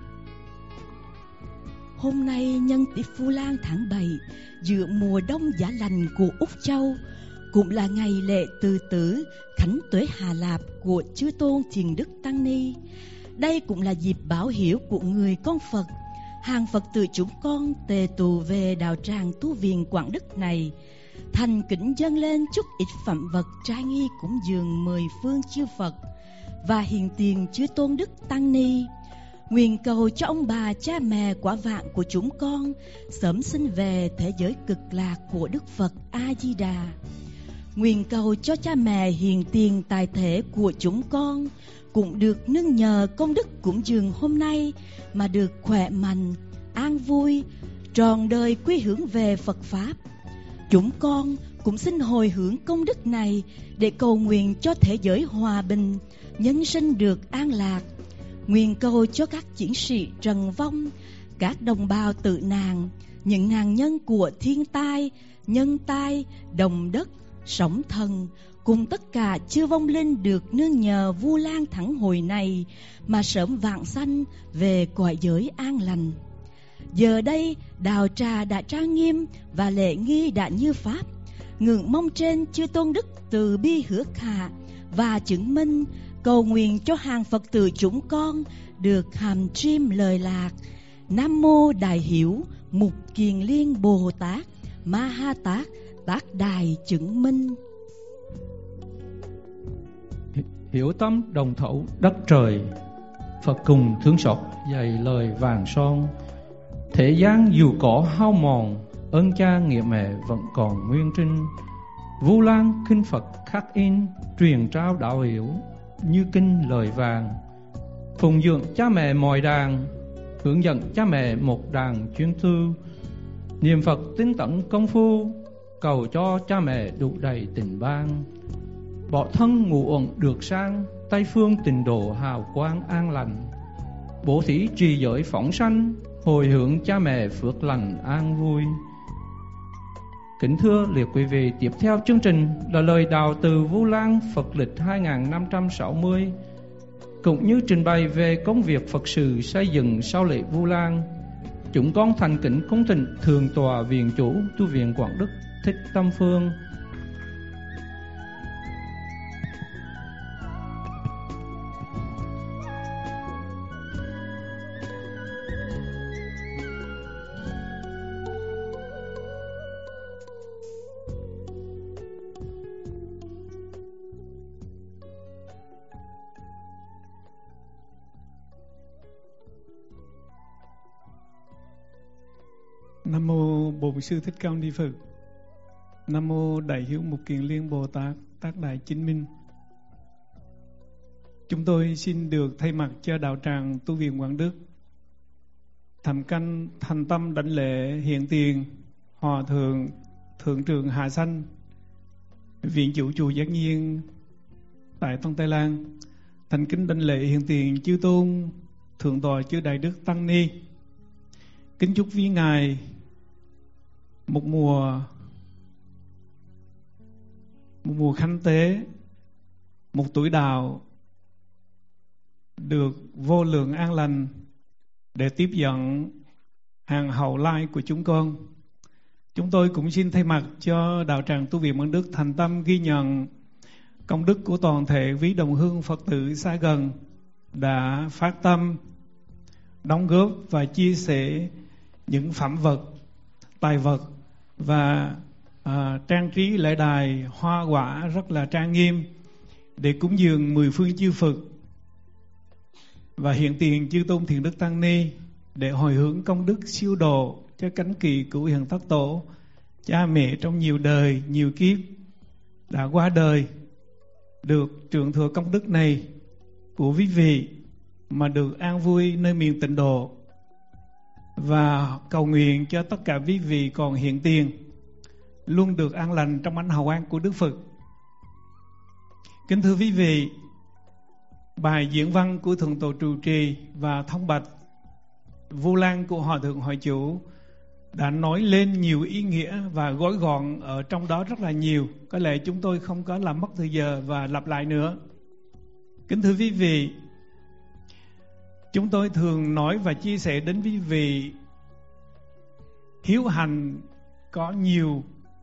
Speaker 5: Hôm nay nhân tiết Vu Lan tháng bảy, giữa mùa đông giá lạnh của Úc Châu, cũng là ngày lễ từ tử Khánh Tuế Hà Lạp của Chư Tôn Thiền Đức Tăng Ni. Đây cũng là dịp báo hiếu của người con Phật, hàng Phật tử chúng con tề tụ về đạo tràng tu viện Quảng Đức này, thành kính dâng lên chút ít phẩm vật trai nghi cúng dường mười phương chư Phật và hiện tiền Chư Tôn Đức Tăng Ni. Nguyện cầu cho ông bà cha mẹ quả vạn của chúng con sớm sinh về thế giới cực lạc của Đức Phật A Di Đà. Nguyện cầu cho cha mẹ hiện tiền tài thể của chúng con cũng được nương nhờ công đức cúng dường hôm nay mà được khỏe mạnh, an vui, trọn đời quy hướng về Phật Pháp. Chúng con cũng xin hồi hướng công đức này để cầu nguyện cho thế giới hòa bình, nhân sinh được an lạc. Nguyện cầu cho các chiến sĩ trần vong, các đồng bào tử nạn, những nạn nhân của thiên tai, nhân tai, động đất, sóng thần, cùng tất cả chư vong linh được nương nhờ Vu Lan thắng hồi này mà sớm vãng sanh về cõi giới an lành. Giờ đây đạo trà đã trang nghiêm và lễ nghi đã như pháp, ngưỡng mong trên Chư Tôn Đức từ bi hứa khả và chứng minh, cầu nguyện cho hàng Phật tử chúng con được hàm trim lời lạc. Nam mô Đại Hiếu Mục Kiền Liên Bồ Tát Ma Ha Tát Tác Đài chứng minh.
Speaker 1: Hiểu tâm đồng thổ đất trời, Phật cùng thương xót dày lời vàng son. Thế gian dù có hao mòn, ơn cha nghĩa mẹ vẫn còn nguyên trinh. Vu Lan kinh Phật khắc in, truyền trao đạo hiểu như kinh lời vàng. Phụng dưỡng cha mẹ mọi đàn, hướng dẫn cha mẹ một đàn chuyên tư. Niệm Phật tinh tấn công phu, cầu cho cha mẹ đủ đầy tình ban. Bỏ thân ngủ ổn được sang, Tây phương tịnh độ hào quang an lành. Bố thí trì giới phóng sanh, hồi hướng cha mẹ phước lành an vui. Kính thưa liệt quý vị, tiếp theo chương trình là lời đào từ Vu Lan Phật lịch hai nghìn năm trăm sáu mươi, cũng như trình bày về công việc Phật sự xây dựng sau lễ Vu Lan. Chúng con thành kính cung thỉnh Thượng tọa Viện chủ tu viện Quảng Đức Thích Tâm Phương.
Speaker 6: Nam mô Bổn Sư Thích Ca Mâu Ni Phật. Nam mô Đại Hiếu Mục Kiền Liên Bồ Tát Tác Đại Chứng Minh. Chúng tôi xin được thay mặt cho đạo tràng tu viện Quảng Đức thành canh thành tâm đảnh lễ hiện tiền Hòa thượng Thượng trưởng Hạ Sanh, Viện chủ chùa Giác Nhiên tại Tân Tây Lan, thành kính đảnh lễ hiện tiền chư tôn Thượng tọa chư Đại Đức Tăng Ni. Kính chúc quý ngài một mùa một mùa khánh tế, một tuổi đạo được vô lượng an lành để tiếp dẫn hàng hậu lai của chúng con. Chúng tôi cũng xin thay mặt cho đạo tràng tu viện Quảng Đức thành tâm ghi nhận công đức của toàn thể quý đồng hương Phật tử xa gần đã phát tâm đóng góp và chia sẻ những phẩm vật, tài vật và à, trang trí lễ đài hoa quả rất là trang nghiêm để cúng dường mười phương chư Phật và hiện tiền chư tôn Thiền Đức Tăng Ni để hồi hướng công đức siêu độ cho cánh kỳ cửu hiền thất tổ, cha mẹ trong nhiều đời nhiều kiếp đã qua đời, được trượng thừa công đức này của quý vị mà được an vui nơi miền tịnh độ, và cầu nguyện cho tất cả quý vị còn hiện tiền luôn được an lành trong ánh hào quang của Đức Phật. Kính thưa quý vị, bài diễn văn của Thượng tọa trụ trì và thông bạch Vu Lan của Hòa thượng Hội chủ đã nói lên nhiều ý nghĩa và gói gọn ở trong đó rất là nhiều. Có lẽ chúng tôi không có làm mất thời giờ và lặp lại nữa. Kính thưa quý vị, chúng tôi thường nói và chia sẻ đến quý vị, hiếu hành có nhiều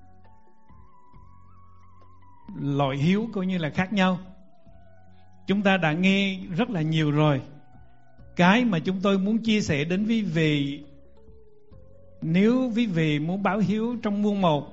Speaker 6: loại hiếu coi như là khác nhau. Chúng ta đã nghe rất là nhiều rồi. Cái mà chúng tôi muốn chia sẻ đến quý vị, nếu quý vị muốn báo hiếu trong muôn một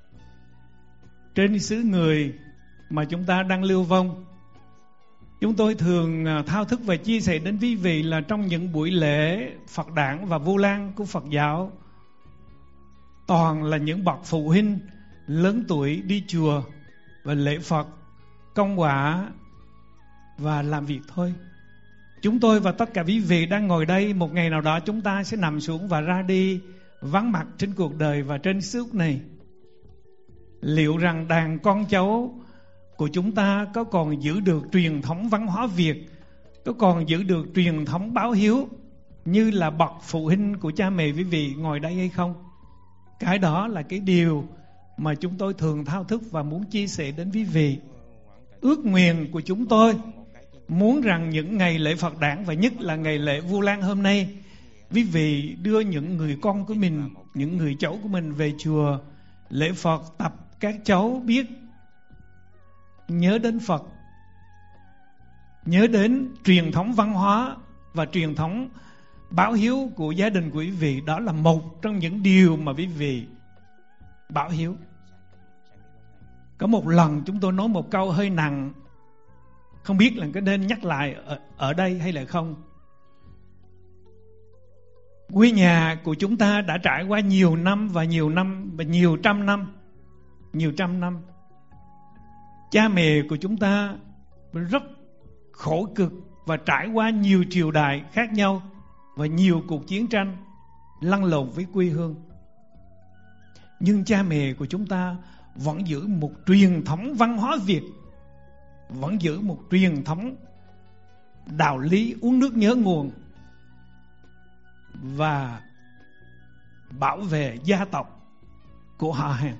Speaker 6: trên xứ người mà chúng ta đang lưu vong, chúng tôi thường thao thức và chia sẻ đến quý vị là trong những buổi lễ Phật đản và Vu Lan của Phật giáo, toàn là những bậc phụ huynh lớn tuổi đi chùa và lễ Phật, công quả và làm việc thôi. Chúng tôi và tất cả quý vị đang ngồi đây, một ngày nào đó chúng ta sẽ nằm xuống và ra đi, vắng mặt trên cuộc đời và trên xứ này. Liệu rằng đàn con cháu của chúng ta có còn giữ được truyền thống văn hóa Việt, có còn giữ được truyền thống báo hiếu như là bậc phụ huynh của cha mẹ quý vị ngồi đây hay không? Cái đó là cái điều mà chúng tôi thường thao thức và muốn chia sẻ đến quý vị. Ước nguyện của chúng tôi muốn rằng những ngày lễ Phật đản và nhất là ngày lễ Vu Lan hôm nay, quý vị đưa những người con của mình, những người cháu của mình về chùa lễ Phật, tập các cháu biết nhớ đến Phật, nhớ đến truyền thống văn hóa và truyền thống báo hiếu của gia đình của quý vị. Đó là một trong những điều mà quý vị báo hiếu. Có một lần chúng tôi nói một câu hơi nặng, không biết là có nên nhắc lại ở, ở đây hay là không. Quê nhà của chúng ta đã trải qua nhiều năm và nhiều năm và nhiều trăm năm, nhiều trăm năm. Cha mẹ của chúng ta rất khổ cực và trải qua nhiều triều đại khác nhau và nhiều cuộc chiến tranh lăn lộn với quê hương. Nhưng cha mẹ của chúng ta vẫn giữ một truyền thống văn hóa Việt, vẫn giữ một truyền thống đạo lý uống nước nhớ nguồn và bảo vệ gia tộc của họ hàng.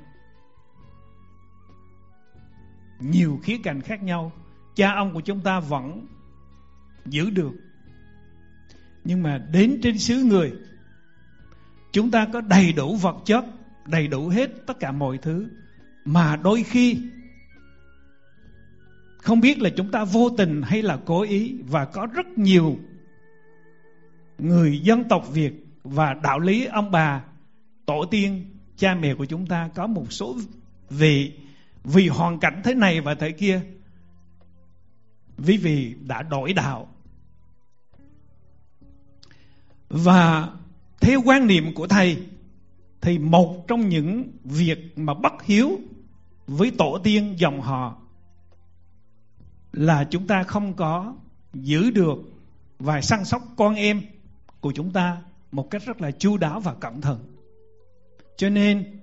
Speaker 6: Nhiều khía cạnh khác nhau cha ông của chúng ta vẫn giữ được. Nhưng mà đến trên xứ người, chúng ta có đầy đủ vật chất, đầy đủ hết tất cả mọi thứ, mà đôi khi không biết là chúng ta vô tình hay là cố ý. Và có rất nhiều người dân tộc Việt và đạo lý ông bà, tổ tiên, cha mẹ của chúng ta có một số vị vì hoàn cảnh thế này và thế kia, quý vị đã đổi đạo. Và theo quan niệm của thầy, thì một trong những việc mà bất hiếu với tổ tiên dòng họ là chúng ta không có giữ được và săn sóc con em của chúng ta một cách rất là chu đáo và cẩn thận. Cho nên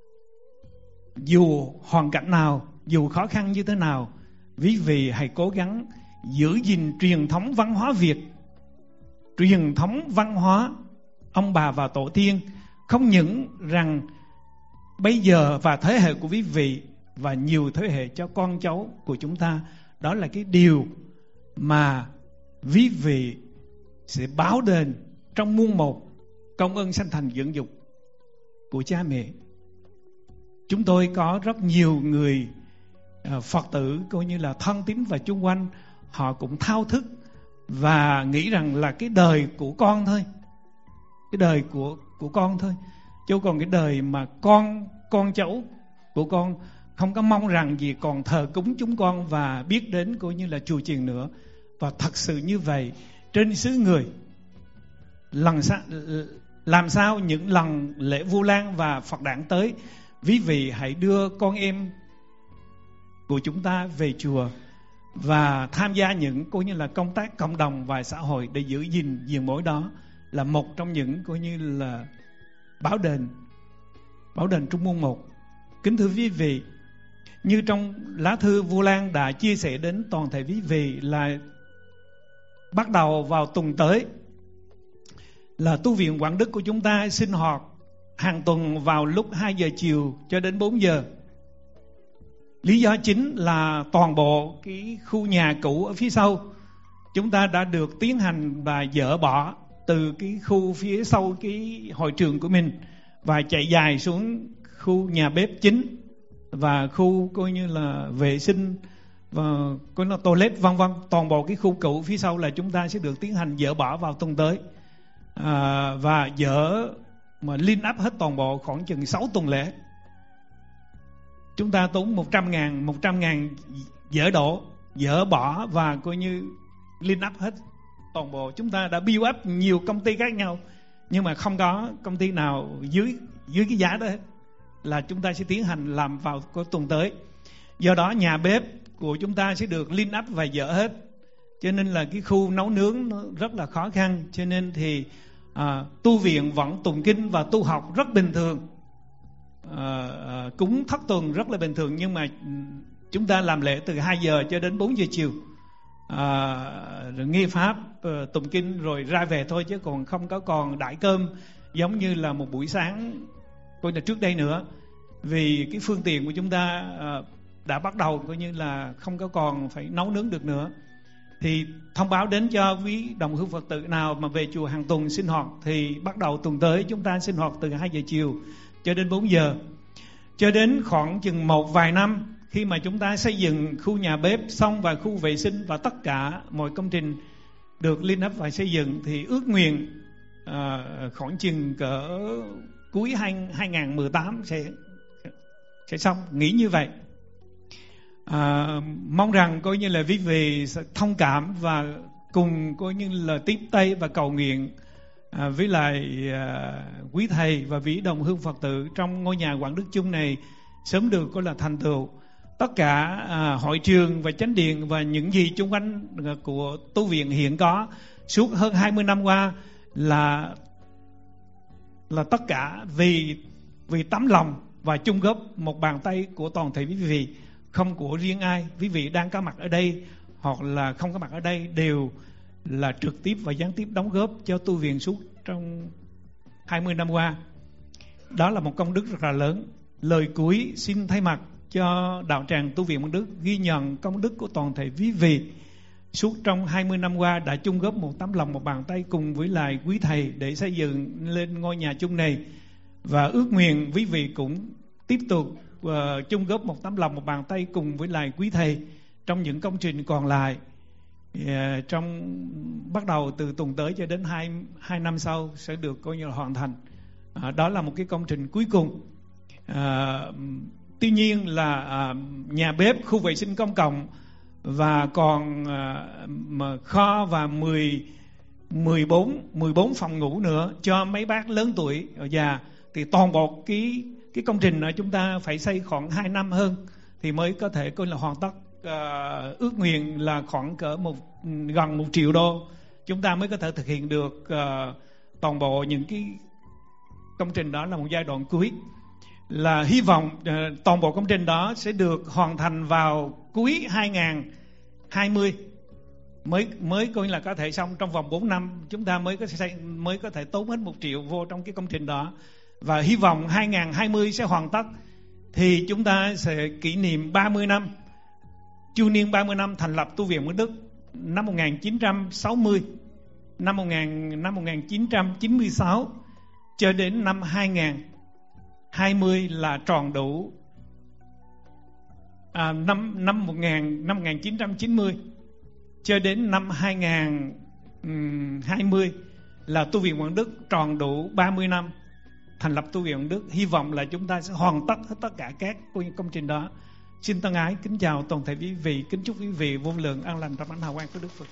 Speaker 6: dù hoàn cảnh nào, dù khó khăn như thế nào, quý vị hãy cố gắng giữ gìn truyền thống văn hóa Việt, truyền thống văn hóa ông bà và tổ tiên. Không những rằng bây giờ và thế hệ của quý vị và nhiều thế hệ cho con cháu của chúng ta, đó là cái điều mà quý vị sẽ báo đền trong muôn một công ơn sanh thành dưỡng dục của cha mẹ. Chúng tôi có rất nhiều người Phật tử coi như là thân tín và chung quanh, họ cũng thao thức và nghĩ rằng là cái đời của con thôi, cái đời của của con thôi, chứ còn cái đời mà con con cháu của con không có mong rằng gì còn thờ cúng chúng con và biết đến coi như là chùa chiền nữa. Và thật sự như vậy, trên xứ người lần sa, làm sao những lần lễ Vu Lan và Phật đản tới, quý vị hãy đưa con em của chúng ta về chùa và tham gia những coi như là công tác cộng đồng và xã hội để giữ gìn diện mối đó, là một trong những coi như là báo đền báo đền trung muôn một. Kính thưa quý vị, như trong lá thư Vu Lan đã chia sẻ đến toàn thể quý vị, là bắt đầu vào tuần tới là tu viện Quảng Đức của chúng ta sinh hoạt hàng tuần vào lúc hai giờ chiều cho đến bốn giờ. Lý do chính là toàn bộ cái khu nhà cũ ở phía sau chúng ta đã được tiến hành và dỡ bỏ từ cái khu phía sau cái hội trường của mình và chạy dài xuống khu nhà bếp chính và khu coi như là vệ sinh và coi là toilet vân vân. Toàn bộ cái khu cũ phía sau là chúng ta sẽ được tiến hành dỡ bỏ vào tuần tới, à, và dỡ mà clean up hết toàn bộ khoảng chừng sáu tuần lễ. Chúng ta tốn một trăm ngàn, một trăm ngàn dỡ đổ, dỡ bỏ và coi như clean up hết toàn bộ. Chúng ta đã build up nhiều công ty khác nhau nhưng mà không có công ty nào dưới dưới cái giá đó hết, là chúng ta sẽ tiến hành làm vào cái tuần tới. Do đó nhà bếp của chúng ta sẽ được clean up và dỡ hết, cho nên là cái khu nấu nướng nó rất là khó khăn. Cho nên thì à, tu viện vẫn tụng kinh và tu học rất bình thường, à, à, cúng thất tuần rất là bình thường, nhưng mà chúng ta làm lễ từ hai giờ cho đến bốn giờ chiều, à, rồi nghe pháp, à, tụng kinh rồi ra về thôi, chứ còn không có còn đãi cơm giống như là một buổi sáng coi là trước đây nữa. Vì cái phương tiện của chúng ta à, đã bắt đầu coi như là không có còn phải nấu nướng được nữa. Thì thông báo đến cho quý đồng hương Phật tử nào mà về chùa hàng tuần sinh hoạt thì bắt đầu tuần tới chúng ta sinh hoạt từ hai giờ chiều cho đến bốn giờ. Cho đến khoảng chừng một vài năm khi mà chúng ta xây dựng khu nhà bếp xong và khu vệ sinh và tất cả mọi công trình được liên ấp và xây dựng thì ước nguyện à, khoảng chừng cỡ cuối hai không một tám sẽ sẽ xong, nghĩ như vậy. À, mong rằng coi như là quý vị sẽ thông cảm và cùng coi như là tiếp tay và cầu nguyện à, với lại à, quý thầy và quý đồng hương Phật tử trong ngôi nhà Quảng Đức Chung này sớm được coi là thành tựu. Tất cả à, hội trường và chánh điện và những gì chung quanh của tu viện hiện có suốt hơn hai mươi năm qua là là tất cả vì vì tấm lòng và chung góp một bàn tay của toàn thể quý vị, không của riêng ai. Quý vị đang có mặt ở đây hoặc là không có mặt ở đây đều là trực tiếp và gián tiếp đóng góp cho tu viện suốt trong hai mươi năm qua. Đó là một công đức rất là lớn. Lời cuối xin thay mặt cho đạo tràng tu viện Quảng Đức ghi nhận công đức của toàn thể quý vị suốt trong hai mươi năm qua đã chung góp một tấm lòng, một bàn tay cùng với lại quý thầy để xây dựng lên ngôi nhà chung này, và ước nguyện quý vị cũng tiếp tục uh, chung góp một tấm lòng, một bàn tay cùng với lại quý thầy trong những công trình còn lại, uh, trong bắt đầu từ tuần tới cho đến hai, hai năm sau sẽ được coi như là hoàn thành. Uh, đó là một cái công trình cuối cùng. Uh, tuy nhiên là uh, nhà bếp, khu vệ sinh công cộng và còn uh, mà kho và mười, mười bốn, mười bốn phòng ngủ nữa cho mấy bác lớn tuổi ở già, thì toàn bộ cái cái công trình này chúng ta phải xây khoảng hai năm hơn thì mới có thể coi là hoàn tất. Uh, ước nguyện là khoảng cỡ một gần một triệu đô chúng ta mới có thể thực hiện được uh, toàn bộ những cái công trình đó. Là một giai đoạn cuối, là hy vọng uh, toàn bộ công trình đó sẽ được hoàn thành vào cuối hai không hai không mới mới coi là có thể xong. Trong vòng bốn năm chúng ta mới có thể mới có thể tốn hết một triệu vô trong cái công trình đó, và hy vọng hai không hai không sẽ hoàn tất thì chúng ta sẽ kỷ niệm ba mươi năm, chu niên ba mươi năm thành lập tu viện Quảng Đức năm một nghìn chín trăm sáu mươi, năm một nghìn, năm một nghìn chín trăm chín mươi sáu cho đến năm hai không hai không là tròn đủ à, năm năm một nghìn, năm một nghìn chín trăm chín mươi cho đến năm hai không hai không là tu viện Quảng Đức tròn đủ ba mươi năm thành lập tu viện Quảng Đức. Hy vọng là chúng ta sẽ hoàn tất hết tất cả các công trình đó. Xin tân ái kính chào toàn thể quý vị, kính chúc quý vị vô lượng an lành trong ánh hào quang của Đức Phật.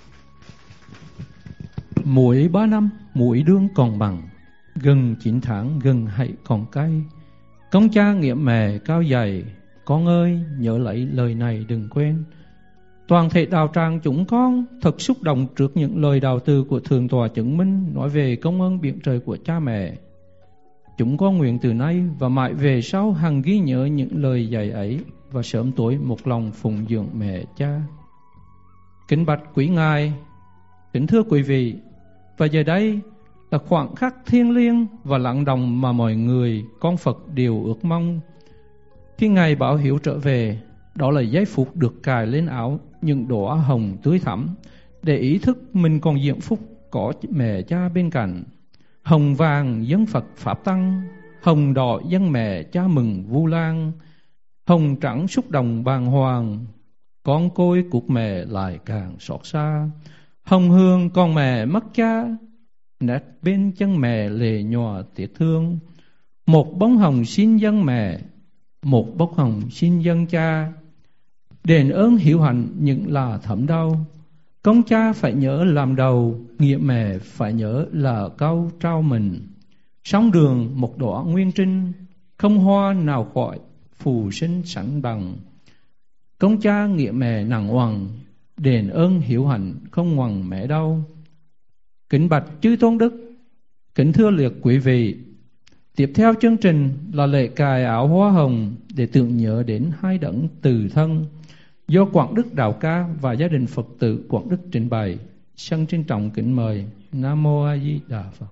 Speaker 1: Mỗi ba năm mũi đương còn bằng, gần chín tháng gần hãy còn cay. Công cha nghĩa mẹ cao dày, con ơi nhớ lấy lời này đừng quên. Toàn thể đạo tràng chúng con thật xúc động trước những lời đào từ của Thượng Tọa chứng minh nói về công ơn biển trời của cha mẹ. Chúng con nguyện từ nay và mãi về sau hằng ghi nhớ những lời dạy ấy và sớm tối một lòng phụng dưỡng mẹ cha. Kính bạch quý ngài, kính thưa quý vị, và giờ đây là khoảng khắc thiêng liêng và lặng đồng mà mọi người con Phật đều ước mong. Khi Ngài Bảo Hiếu trở về, đó là giây phút được cài lên áo những đóa hồng tươi thắm, để ý thức mình còn diễm phúc có mẹ cha bên cạnh. Hồng vàng dân Phật Pháp Tăng, hồng đỏ dân mẹ cha mừng Vu Lan, hồng trắng xúc động bàng hoàng, con côi cuộc mẹ lại càng xót xa. Hồng hương con mẹ mất cha, nét bên chân mẹ lệ nhòa tiếc thương. Một bông hồng xin dân mẹ, một bông hồng xin dân cha. Đền ơn hiểu hạnh những là thấm đau, công cha phải nhớ làm đầu, nghĩa mẹ phải nhớ là câu trao mình. Sóng đường một đóa nguyên trinh, không hoa nào khỏi phù sinh sẵn bằng. Công cha nghĩa mẹ nặng oằn, đền ơn hiểu hạnh không ngoằn mẹ đau. Kính bạch chư tôn đức, kính thưa liệt quý vị, tiếp theo chương trình là lễ cài áo hoa hồng để tưởng nhớ đến hai đấng từ thân do Quảng Đức Đạo Ca và gia đình Phật tử Quảng Đức trình bày. Sân trân trọng kính mời. Nam Mô A Di Đà Phật.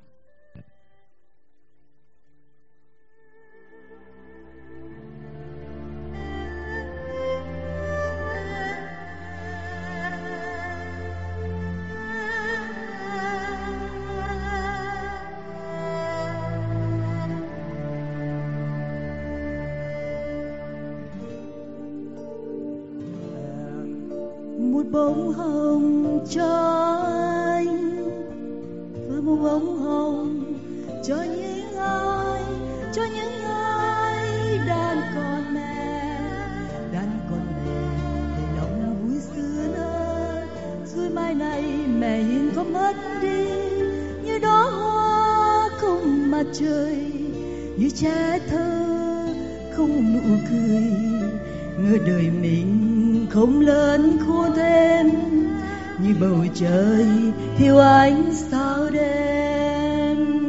Speaker 3: Một bông hồng cho anh, với một bông hồng cho những ai, cho những ai đang còn mẹ, đang còn mẹ để lòng vui xưa nở. Rồi mai này mẹ hiền có mất đi, như đóa hoa không mặt trời, như trẻ thơ không nụ cười, ngỡ đời mình không lớn khô thêm, như bầu trời thiếu ánh sao đêm.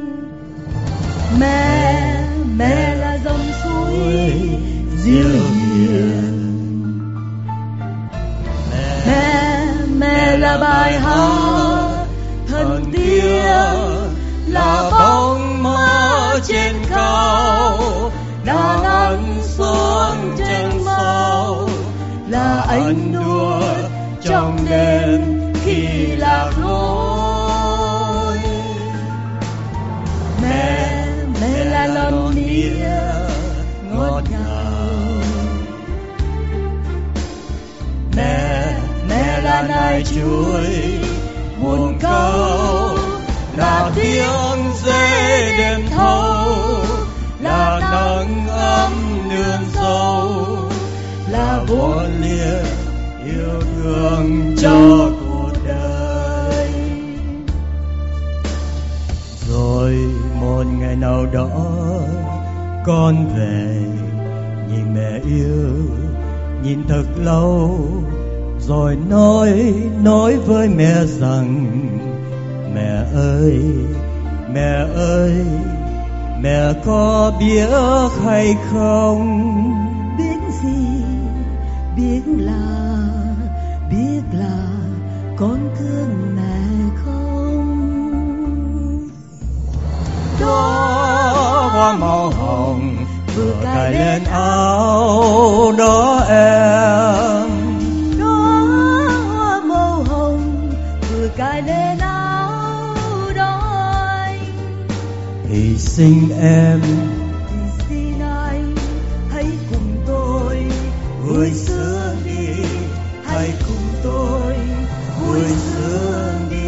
Speaker 3: Mẹ, mẹ là dòng suối dịu hiền. Mẹ, mẹ là bài hát thần tiếng, là bóng mơ trên cao, là nắng xuống trên màu, là anh đùa trong đêm khi lạc lối. Mẹ, mẹ là lon mía ngọt ngào. Mẹ, mẹ là nai chuối buồn câu, là tiếng dê đêm thâu, là nắng ấm nương dâu, là buồn lìa yêu thương cho cuộc đời. Rồi một ngày nào đó con về nhìn mẹ yêu, nhìn thật lâu, rồi nói nói với mẹ rằng mẹ ơi, mẹ ơi, mẹ có biết hay không? Biết gì? Biết là, biết là con thương mẹ không? Đó hoa màu hồng vừa cài lên áo đó em. Đó hoa màu hồng vừa cài lên áo đó anh. Thì xin em, thì xin anh, hãy cùng tôi vui sướng đi, hãy cùng tôi vui sướng đi.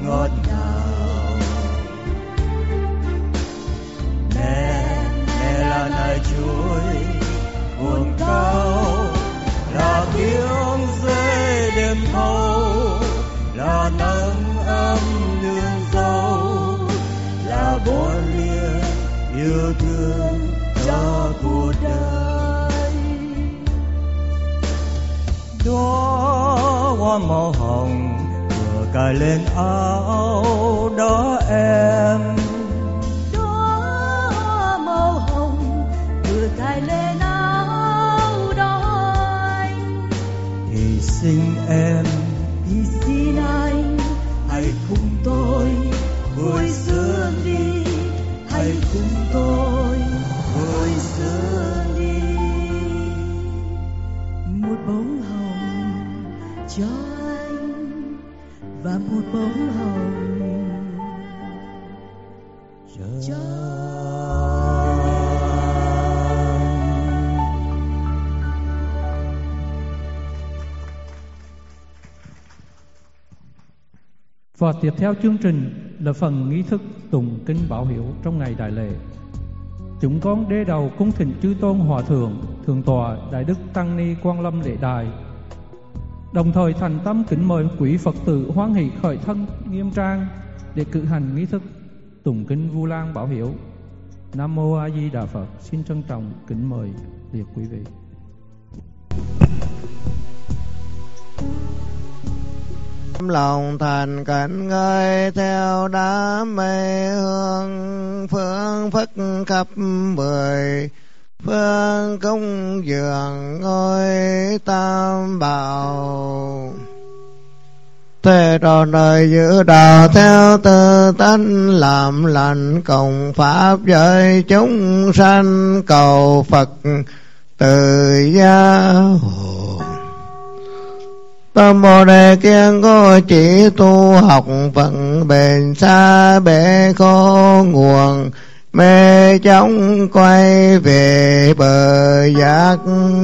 Speaker 3: ngọt ngào. Mẹ, mẹ là nải chuối nguồn cao, là tiếng rơi đêm thâu, là nắng ấm nương dâu, là bốn lìa yêu thương cho cuộc đời. Đó hoa màu hồng vừa cài lên áo đó em,
Speaker 5: đó màu hồng vừa cài lên áo đó anh.
Speaker 3: Thì xin em,
Speaker 5: Thì xin anh
Speaker 3: hãy cùng tôi
Speaker 5: vui sướng đi, hãy cùng tôi vui sướng đi. Một bông hồng cho anh và một bông hồng cho
Speaker 1: Và tiếp theo chương trình là phần nghi thức tụng kinh báo hiếu trong ngày đại lễ. Chúng con đế đầu cung thỉnh chư tôn hòa thượng, thượng tọa đại đức tăng ni Quang Lâm Lễ Đài, đồng thời thành tâm kính mời quý Phật tử hoan hỷ khởi thân nghiêm trang để cử hành nghi thức tụng kinh Vu Lan báo hiếu. Nam mô A Di Đà Phật. Xin trân trọng kính mời liệt quý vị.
Speaker 4: Lòng thành cảnh ngơi theo đám mây hương, phương phất khắp mười phương cúng dường ngôi tam bảo. Thế trọn đời giữ đạo theo tư tánh làm lành, cộng pháp giới chúng sanh cầu Phật từ gia hộ. Tâm Bồ Đề kiên cố chỉ tu học vận bền xa bể khô nguồn, mê chóng quay về bờ giác.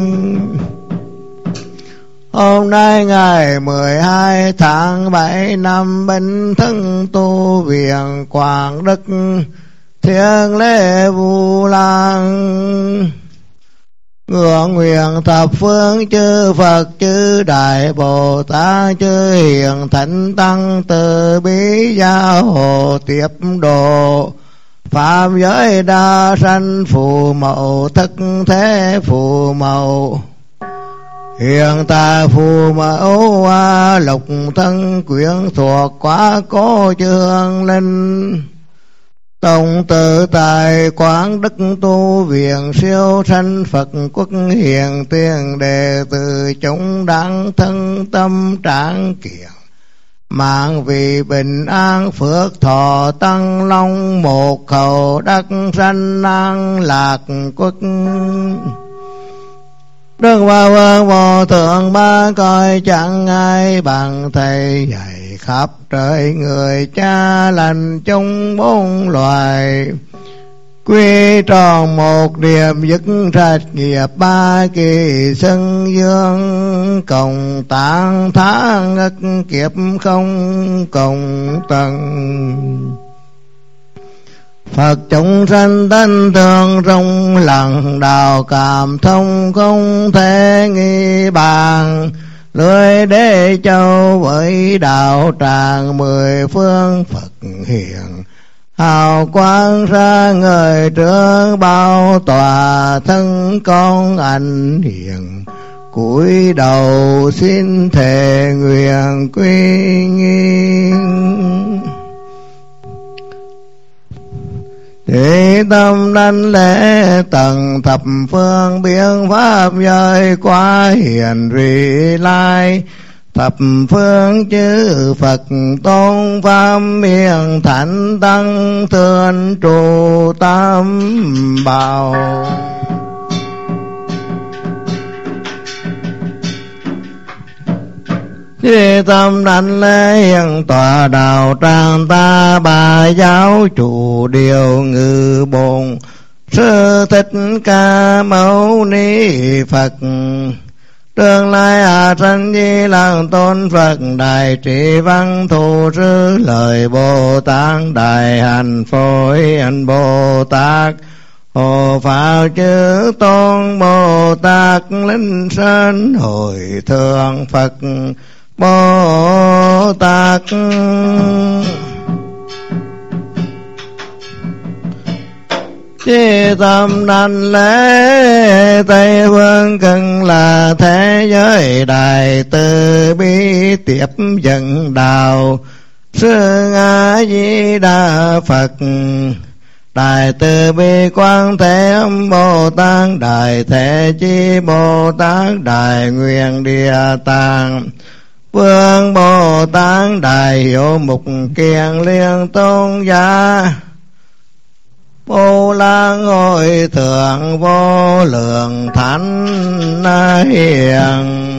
Speaker 4: Hôm nay ngày mười hai tháng bảy năm Bính Thân tu viện Quảng Đức, thiêng lễ Vu Lan. Ngưỡng nguyện thập phương chư Phật chư Đại Bồ Tát chư Hiền Thánh Tăng từ bi gia hộ tiếp độ, phạm giới đa sanh phù mẫu thức thế phù mẫu. Hiện tại phù mẫu a lục thân quyến thuộc quá cố chương linh. Tổng tự tại Quán Đức tu viện siêu sanh Phật quốc hiền tiền đệ tử chúng đáng thân tâm tráng kiện. Mạng vì bình an phước thọ tăng long một khẩu đắc sanh an lạc quốc. Đức Ba Vương Vô Thượng ba coi chẳng ai bằng thầy dạy khắp trời người cha lành chung bốn loài. Quy tròn một điểm dứt trạch nghiệp ba kỳ sân dương, cộng tạng tháng ức kiếp không cộng tầng. Phật chúng sanh tân thường trong lặng đạo cảm thông không thể nghi bàn. Lưới đế châu với đạo tràng mười phương Phật hiền, hào quang ra người trước bao tòa thân con anh hiền. Cúi đầu xin thề nguyện quy nghiên, để tâm đảnh lễ tầng thập phương biến pháp giới quá hiền vị lai. Thập phương chư Phật tôn pháp miệng thánh tăng thường trụ tam bảo. Chí tâm đảnh lễ hiện tòa đạo tràng ta bà giáo chủ điều ngự bồn. Sư Thích Ca Mâu Ni Phật Tương lai hạ sanh Di Lặc Tôn Phật, Đại Trí Văn Thù Sư Lợi Bồ Tát, Đại Hạnh Phổ Hạnh Bồ Tát, Hộ Pháp Chư Tôn Bồ Tát, Linh Sơn Hội Thượng Phật Bồ Tát. Chi tâm đảnh lễ Tây Phương Cực là thế giới Đại Từ Bi tiếp dẫn đạo Sư A Di Đà Phật. Đại Từ Bi Quang Thế Âm Bồ Tát, Đại Thế Chí Bồ Tát, Đại Nguyện Địa Tạng Vương Bồ Tát, Đại Hiệu Mục Kiền Liên Tôn Giả Vô Lang Hội Thượng Vô Lượng Thánh Hiền.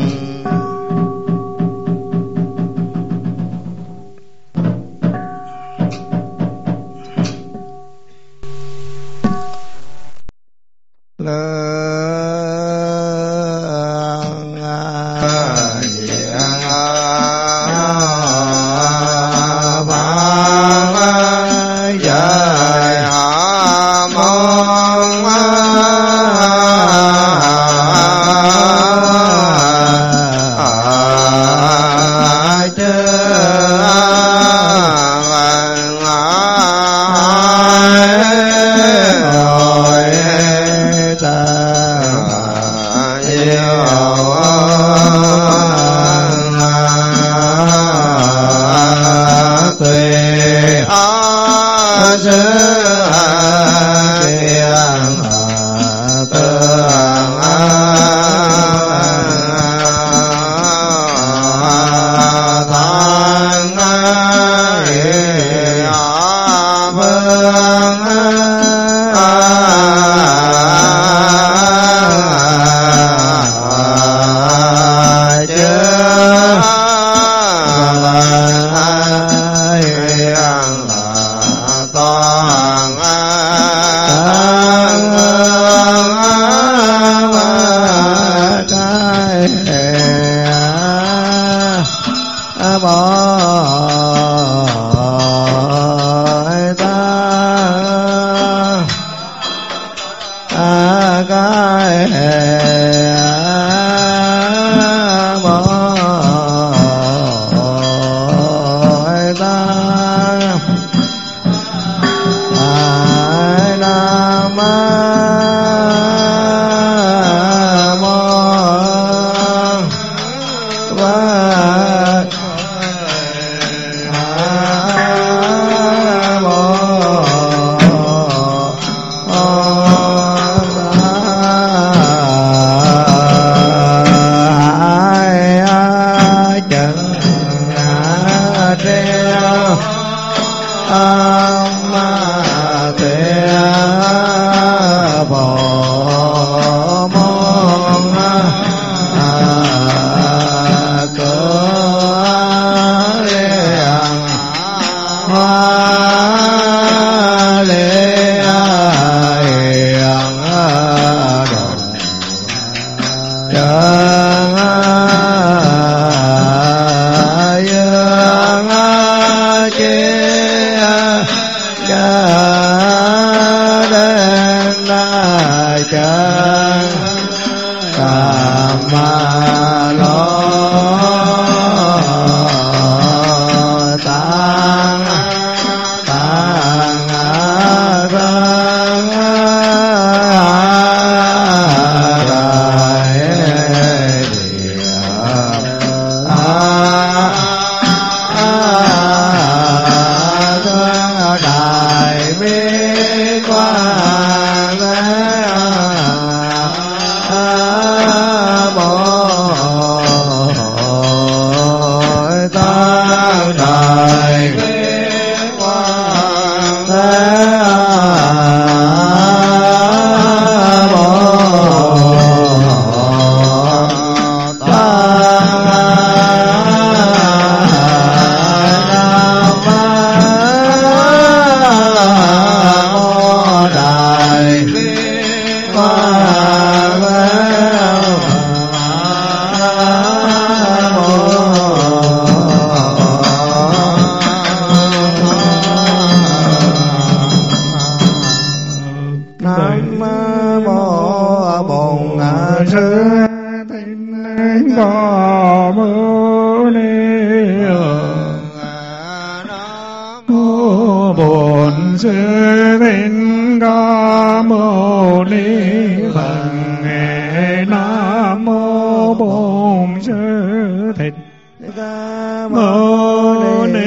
Speaker 6: Bổn Sư Thích Ca Mâu Ni Phật. Nam mô Bổn Sư Thích
Speaker 4: Ca
Speaker 6: Mâu Ni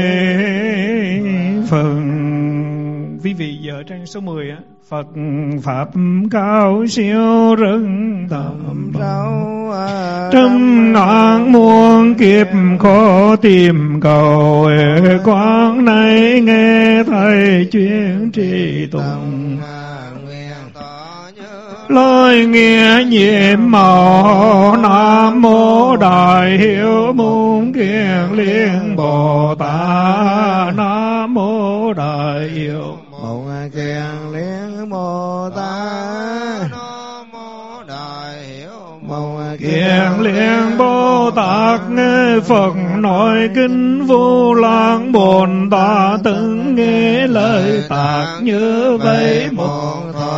Speaker 6: Phật. Quý vị giờ trang số mười á. Phật Pháp cao siêu rất tầm
Speaker 4: rau
Speaker 6: trăm ngàn muôn kiếp khó tìm cầu. Quán này nghe thầy chuyên trì tụng lời nghĩa nhiệm màu. Nam mô Đại Hiếu Môn Kiền Liên Bồ Tát. Nam mô Đại Hiếu
Speaker 4: Môn Kiền Liên Bồ Tát. Nam mô Đại Hiếu Môn
Speaker 6: Kiền Liên Bồ Tát. Nghe Phật nói kinh Vô Lượng Bồn Tát. Từng nghe lời tạc như vậy một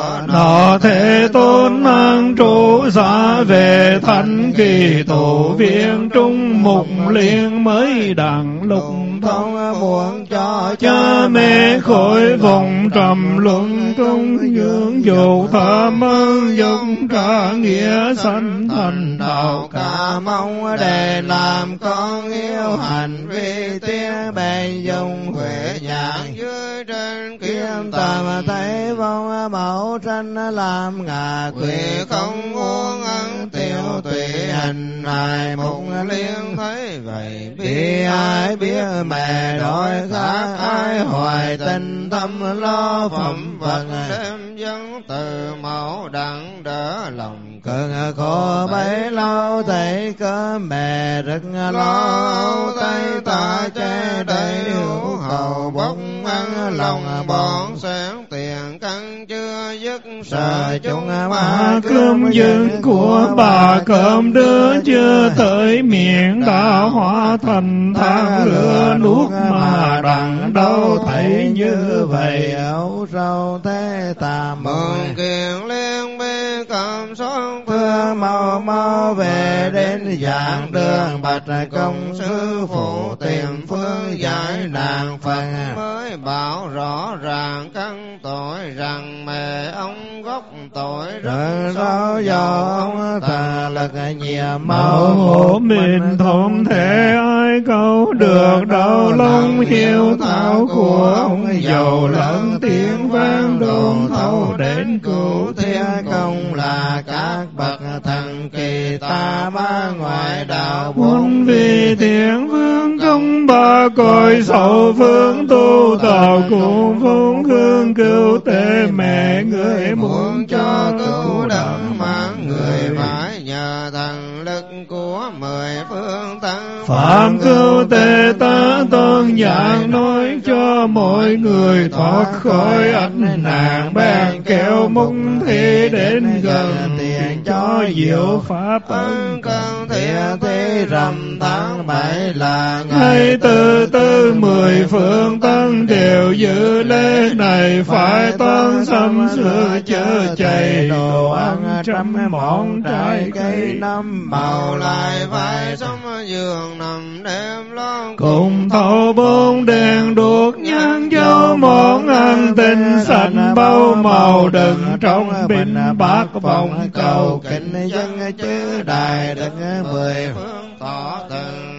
Speaker 6: Nọ Thế Tôn mang trụ xa về Thánh Kỳ Tổ Viên Trung Mục Liên mới đặng lục
Speaker 4: thông muốn cho
Speaker 6: cha mẹ khỏi vòng trầm luận công dưỡng dục tham ơn dụng cả nghĩa sanh thành đạo
Speaker 4: cả mong để làm con yêu hành vi tiếng bèn dùng huệ nhãn dưới trên kiếm tàm thấy vong mẫu tranh làm ngà quỷ không uống ăn tiêu tùy hành hài mục liên thấy vậy bi ai biết mẹ đói khát ai hoài tình tâm lo phẩm vật đêm dân từ mẫu đặng đỡ lòng cơn khổ bấy lâu thấy cơ mẹ rất lo tay ta che đầy hữu hầu bốc ăn lòng bọn sáng tiền căn chưa dứt sợ chúng
Speaker 6: mà cơm dưng của bà cơm đưa chưa tới miệng đã hóa thành than lửa nuốt mà đặng đâu thấy như vậy.
Speaker 4: ấu sâu thế tàm mừng kiền liên bi cầm son thưa mau mau về đến dạng đường bạch công sư phụ tìm phương giải nạn phần mới bảo rõ ràng căn tội rằng mẹ ông gốc tội rất sao do ông tà lực nhiều
Speaker 6: màu hộ mình không thể ai câu được đâu long hiếu thảo của ông giàu lớn tiếng vang đồn thâu đến cứu
Speaker 4: thiên công là các bậc thần kỳ ta ba ngoài đạo
Speaker 6: bốn vì tiếng vương công ba cõi sầu phương tu tạo cùng phong hương cứu tế mẹ người muốn cho cứu đặng
Speaker 4: mạng người phải nhờ thần lực của mười phương tăng
Speaker 6: phạm cứu tế ta tôn dạng nói cho mọi người thoát khỏi ách nạn bèn kéo mục thi đến gần tiền cho diệu pháp ân
Speaker 4: cần thiện thi rằm tháng bảy là
Speaker 6: ngày từ tư mười phương tăng đều giữ lễ này phải toan sắm sửa chở chày đồ ăn trăm món trái cây
Speaker 4: năm màu lại phải sống giường nằm đêm lo
Speaker 6: cùng thâu bốn đèn đuốc nhang dâu món ăn tinh sạch bao màu đựng trong bình bát vòng cầu
Speaker 4: kính dân chư đại đức mười phương tỏ tình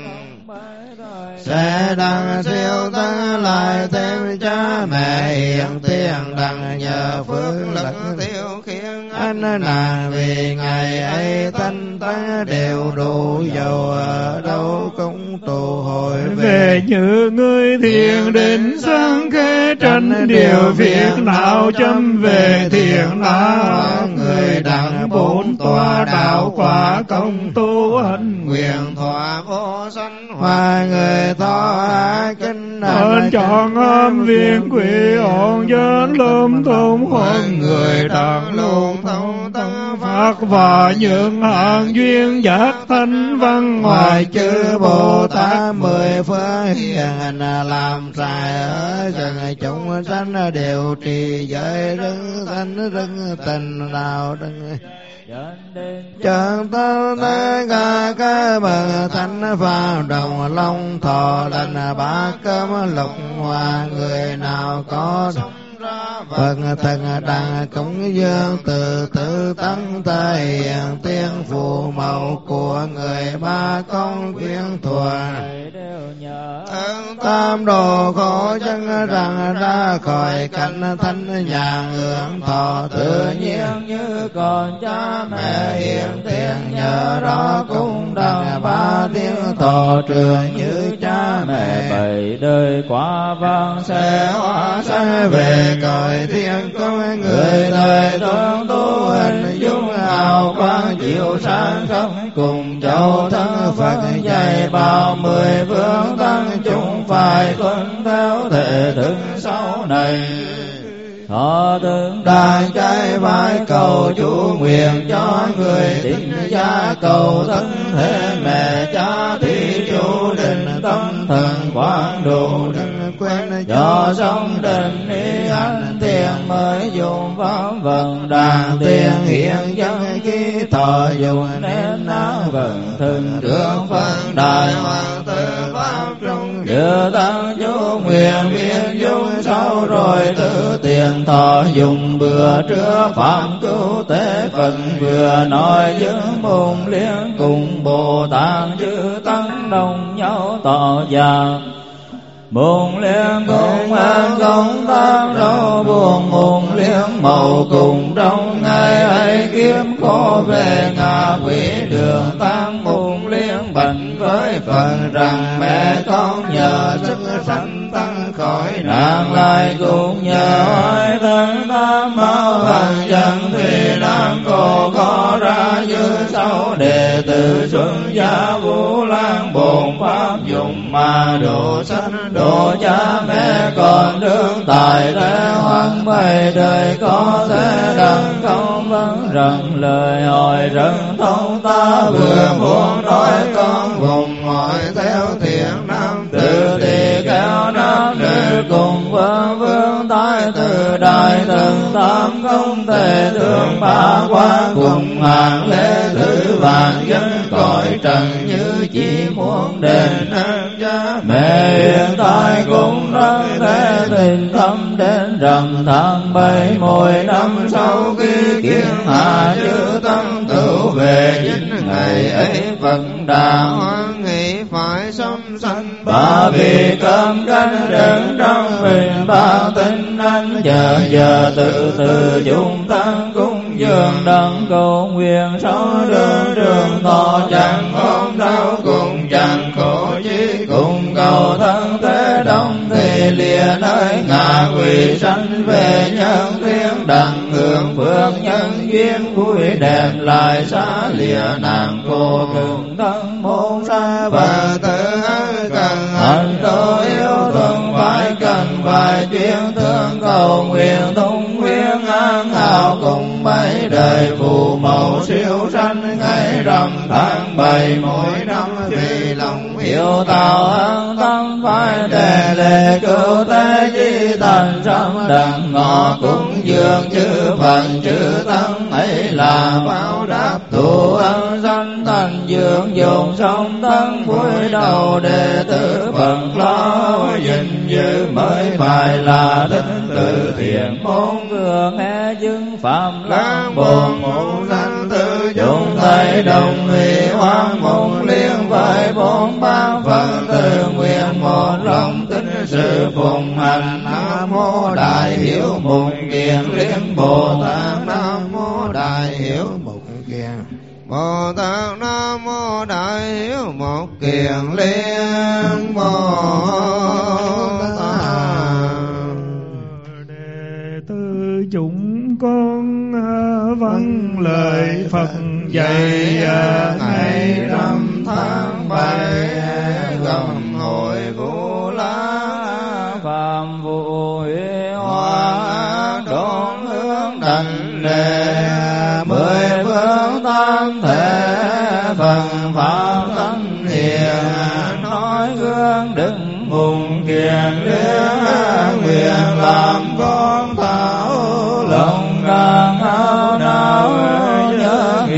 Speaker 4: sẽ đặng siêu tăng lại thêm cha mẹ hiện tiền đặng nhờ phước lực tiêu khiến anh nàng vì ngày ấy thanh tăng đều đủ dầu ở đâu cũng tụ hội
Speaker 6: về như người thiền định sáng khế tranh điều việc nào chăm về thiền nào người đặng bốn tòa đạo quả công tu hành
Speaker 4: nguyện thọ vô sanh hoa người thọ kinh
Speaker 6: ơn chọn âm viên quỷ ổn dân lâm tôn hơn người đặng luôn thông tăng phát và những hạng duyên giác thanh văn ngoài chư Bồ Tát mười phương hiền
Speaker 4: làm sai ở gần chúng sanh đều trì giới rưng thanh rưng tình nào đừng Chân tâm tất cả các bậc thánh phàm đồng long thọ lành bát cấm lục hòa, người nào có Phật thần đặng cúng dường từ từ tăng tài hiện tiên phù mẫu của người ba công quyến thuần tam đồ khổ chân rằng ra khỏi cảnh thanh nhàn hưởng thọ tự nhiên như còn cha mẹ hiện tiền, nhờ đó cũng đặng ba tiếng thọ trường như cha mẹ
Speaker 7: bảy đời qua vang
Speaker 4: sẽ hóa sẽ về cõi thiên con người thời tương tu hình dung hào quang chiếu sáng không cùng châu thân Phật dạy bảo mười phương tăng chúng phải tuân theo thể thức sau này.
Speaker 7: Thọ tướng
Speaker 4: đàn trai vai cầu chủ nguyện cho người tín gia cầu thân thế mẹ cha thị chủ định tâm thần quán độ đừng quên cho sống định ý hành tiền mới dùng pháp vận đàn tiền hiện dân khi thọ dùng nên năng vận thường trưởng phân đại hoàng tử pháp trung đưa tăng chú nguyện viên dung sau rồi tự tiền thọ dùng bữa trưa phạm cứu tế phận vừa nói chứng môn liên cùng Bồ Tát chư tăng đồng nhau tỏ già môn liên cùng an công tam đâu buồn môn liên màu cùng trong ngày ấy kiếm khó về ngạ quỷ đường tăng môn liên bệnh với phần rằng mẹ con nhờ sức sanh tăng khỏi nạn lại cũng nhờ hai thân tam bảo hành chân thì đang cổ có ra như sau đệ tử xuân gia Vũ Lan bổn pháp dụng mà độ sanh độ cha mẹ còn đương tại thế hoang bày đời có thể đặng không vấn rằng lời hỏi rất thông ta vừa muốn nói con vùng hỏi theo thiện nam tự tỳ kéo nam nữ cùng vương vương tai từ đại thần tam công tề thương ba quan cùng hàng lễ thứ vàng dân cõi trần như chỉ muốn đền ơn cha mẹ hiện tại cũng đang thế tình thâm đến rằm tháng bảy mỗi năm sau khi kiến hạ chư tăng tửu về chính ngày ấy Phật đà hoan nghị phải sống sanh ba vì cơm canh đứng trong mình ba tinh anh giờ giờ tự từ chúng tăng cung dường đấng cầu nguyện sáu đường trường thọ chẳng ốm đau cùng chẳng khổ chi cùng cầu thân thế đông thì lìa nơi ngạ quỷ sanh về nhân thiên đặng hưởng phước nhân duyên vui đẹp lại xa lìa nàng cô cùng thân môn xa và tự cần hành tôi yêu thương phải cần phải chuyên thương cầu nguyện tung nguyên an hào cùng mấy đời phù mẫu siêu sanh ngày rằm tháng bảy mỗi năm vì lòng yêu tạo ân tâm phải đề lệ cứu thế chi thành sâm đặng ngọ cũng dường chư phần chư tăng ấy là báo đáp thù ân sanh thành dưỡng dùng sông tăng vui đầu đệ tử phần lo gìn giữ mới phải là tính từ thiện môn vừa nghe chứng phạm lăng buồn môn sanh tự chúng thấy đồng ý hoan môn liên với bốn ban phần từ nguyện một lòng tính sự phụng hành nam mô đại hiếu mục kiền liên Bồ Tát nam mô đại hiếu mục kiền Bồ Tát nam mô đại hiếu mục kiền liên Bồ Tát.
Speaker 6: Đệ tử chúng con vâng lời Phật dạy
Speaker 4: ngày rằm tháng bảy gầm hội Vũ Lan
Speaker 7: phạm vụ huy hoa
Speaker 4: đón hướng đảnh lễ mười phương tam thể phần pháp thánh hiền nói gương đứng mùng kiền liên nguyện làm con thảo lòng càng hao não nhớ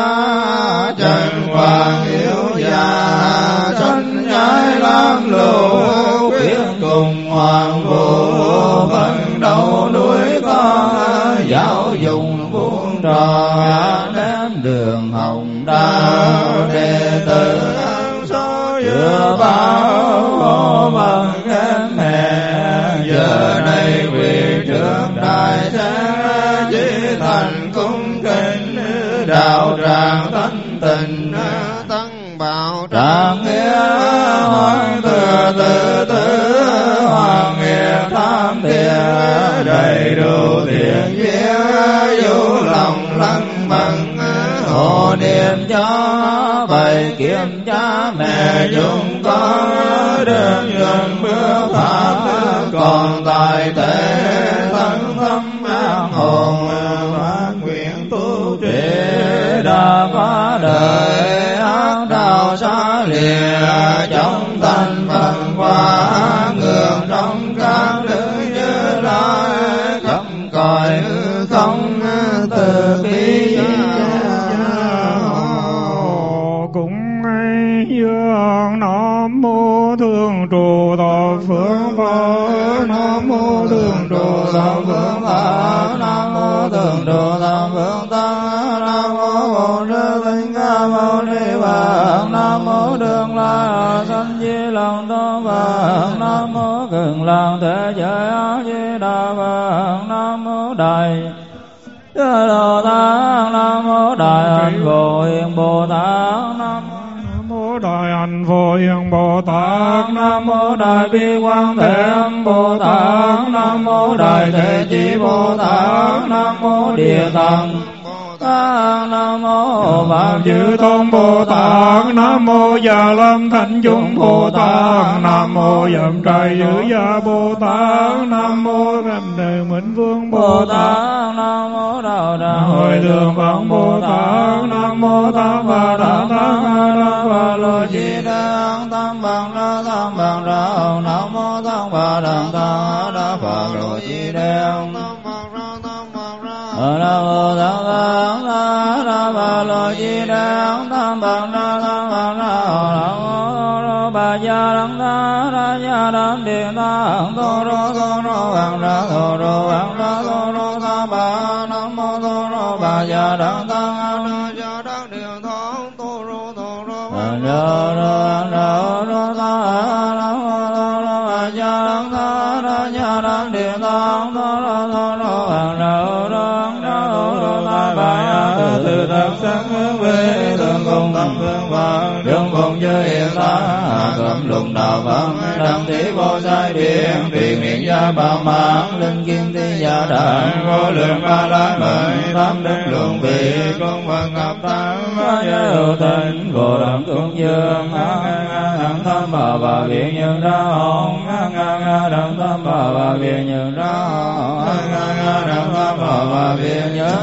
Speaker 7: trần hoàng hiếu già sanh nhai lam lũ quyết cùng hoàng vũ phấn đấu núi con giáo dùng vuông tròn đến đường hồng đao đệ tử số chưa báo bằng em mẹ giờ này quỳ trước đại sẽ chỉ thành cung kính đạo tràng thanh tịnh tăng bảo tràng nghĩa hoàng thừa tự tử hoàng nghiệp tham thiện đầy đủ thiện duyên vô lòng lăng bằng hộ niệm cho bày kiểm cha mẹ chúng con đường dần bước pháp còn tại thế thân tâm an hồn phát nguyện tu trì đã qua đời ác đạo xa lìa trong thanh phần qua ngược trong các lưỡi như lai khắp cõi hư không từ bi
Speaker 6: cũng dương nam mô thường trụ thọ phương Phật nam mô thường trụ thọ phương Phật nam mô thường trụ thọ phương Tăng nam mô Bổn Sư Thích Ca Mâu Ni Phật nam mô Đường Lai Sanh Di Lòng Tôn Phật nam mô Cực Lạc Thế Giới A Di Đà Phật nam mô Đại Đồ Tát nam mô Đại Hạnh Phổ Hiền Bồ Tát nam mô Đại Hạnh Phổ Hiền Bồ Tát nam mô Đại Bi Quang Thế Âm Bồ Tát nam mô Đại Thế Chí Bồ Tát nam mô Địa Tạng nam mô Pháp Chư Tôn Bồ Tát nam mô Già Lam Thánh Chúng Bồ Tát nam mô Dậm Trai Giữ Gia Bồ Tát nam mô Rành Đề Minh Vương Bồ Tát nam mô Đạo Tràng Hội Thượng Phật Bồ Tát nam mô Tam Bà Đà Tát nam Bà Lô Chi Đăng Tam Bằng Đa Tam Bằng Đa nam mô Tam Bà Đà Tát Đa Bà Lô Chi Đăng nam mô Tam Bằng Đa Tam Bà Lô Chi Đăng Tam Bằng Đa Tam Bằng Đa nam mô Bà Gia Đăng Đa Đa Gia Đăng Điện Đăng Tô Rô Tô Rô Bằng Đa Tô Rô Bằng Đa Tô Rô Tam Bà nam mô Tô Rô Bà Gia Đăng Đa Gia Đăng Điện Thông Tô Rô Tô Rô Bằng Đa Đa Đa Đa Đa nam mô Tô Rô Bà Gia Đăng Đa Đa Gia Đăng Điện Thông Tô Rô Tô Rô Bằng Đa từ thật sắc hướng về tương cùng tâm phương Phật đường cùng chư hiện ta cầm lùng đạo Phật đăng thế vô sai điện tùy nguyện gia bảo mạng linh kim thi gia đại vô lượng ba la mời tam đức luận vị công vận ngập tám giới hữu tình vô đẳng cung dương hằng tham bảo và viện nhân ra hồng đẳng tham bảo và viện nhân ra hồng đẳng tham bảo và viện nhân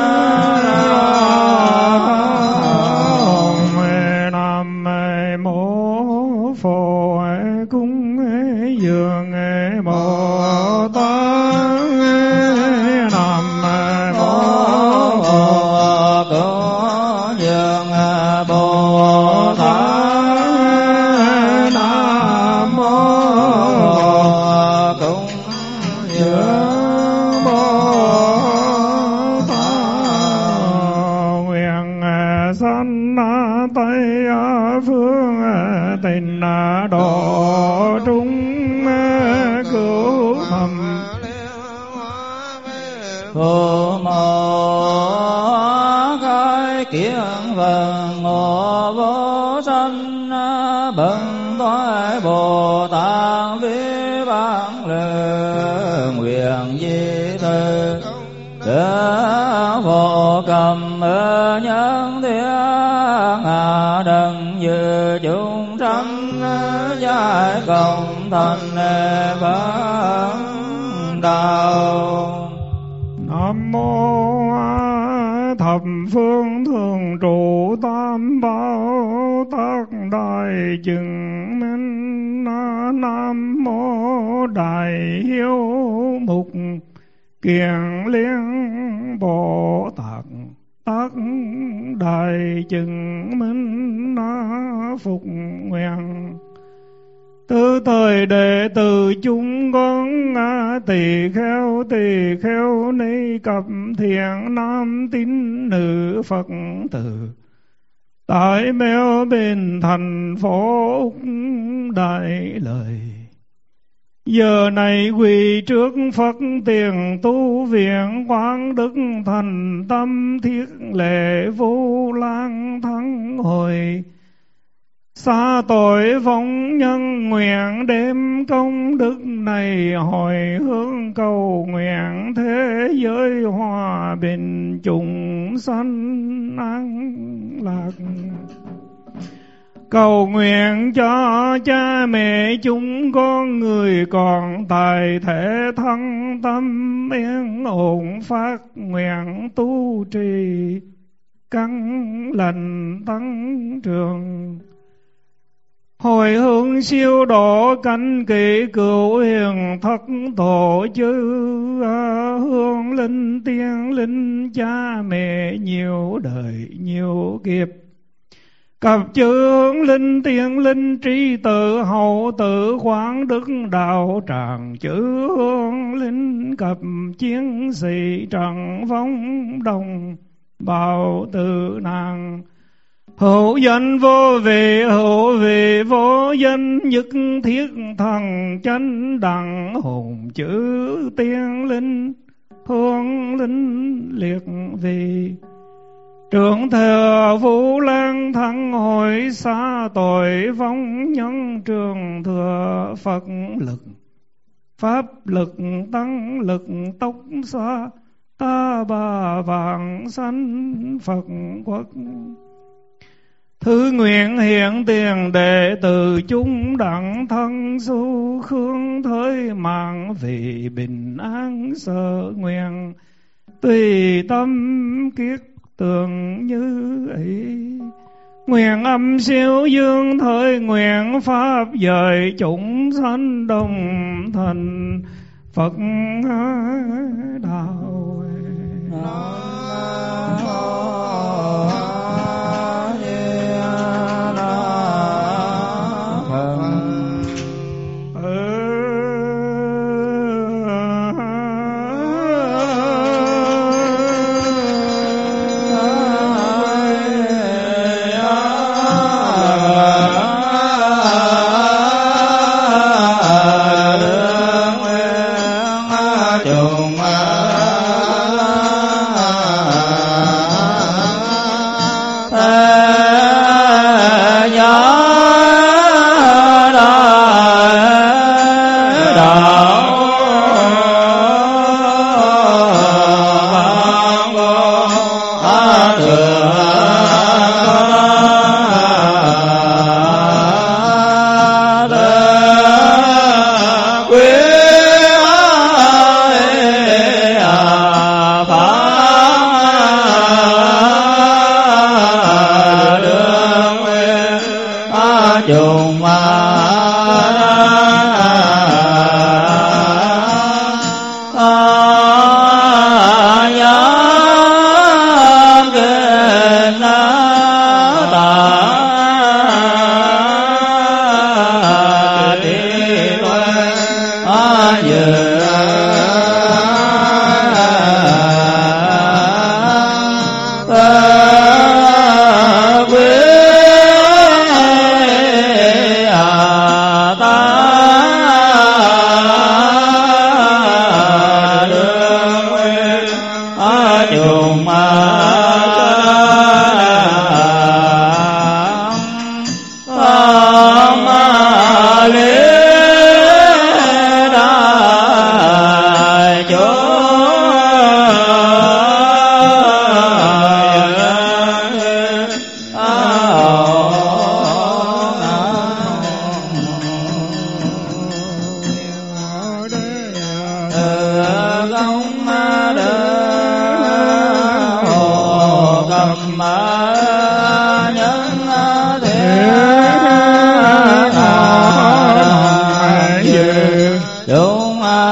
Speaker 6: Nam mô Phổ Cung Dường Bồ Tát Nam mô Phổ Cung Dường Bồ Tát Nam mô Cung Dường Bồ Tát nguyện sanh Tây phương tình độ chúng cứu thầm phù mộ khai kiến vần ngộ vô sanh bần thoại Bồ Tát vi bản lượng nguyện di thư đỡ vô cầm nhân thiên hạ đấng như chúng sanh giải công thành Phật đạo. Nam mô thập phương thường trụ tam bảo tác đại chứng minh. Nam mô đại hiếu mục kiền liên Bồ Tát. tất đại chứng minh phục nguyện. Từ thời đệ tử chúng con tỳ kheo tỳ kheo ni cập thiện nam tín nữ Phật tử tại Mèo Bên thành phố Úc Đại Lợi, giờ này quỳ trước Phật tiền tu viện quán đức thành tâm thiết lệ Vô Lang thắng hồi, xa tội vong nhân nguyện đem công đức này hồi hướng cầu nguyện thế giới hòa bình chúng sanh an lạc. Cầu nguyện cho cha mẹ chúng con người còn tại thể thân tâm yên ổn phát nguyện tu trì căn lành tăng trưởng, hồi hướng siêu độ cánh kỵ cửu hiền thất tổ chư hương linh tiên linh cha mẹ nhiều đời nhiều kiếp, cặp chư hướng linh tiên linh trí tự hậu tự quán đức đạo tràng chư hướng linh cặp chiến sĩ trần phong đồng bào tử nàng, hữu danh vô vị hữu vị vô danh nhất thiết thần chánh đẳng hồn chữ tiên linh hương linh liệt vị, trưởng thừa Vũ Lang thắng hội xa tội vong nhân trường thừa Phật lực pháp lực tăng lực tốc xa ta bà vạn sanh Phật quốc. Thứ nguyện hiện tiền đệ tử chúng đặng thân su khương thới mạng vì bình an sở nguyện, tùy tâm kiết tường như ấy. Nguyện âm siêu dương thời nguyện pháp dời chúng sanh đồng thành Phật đạo.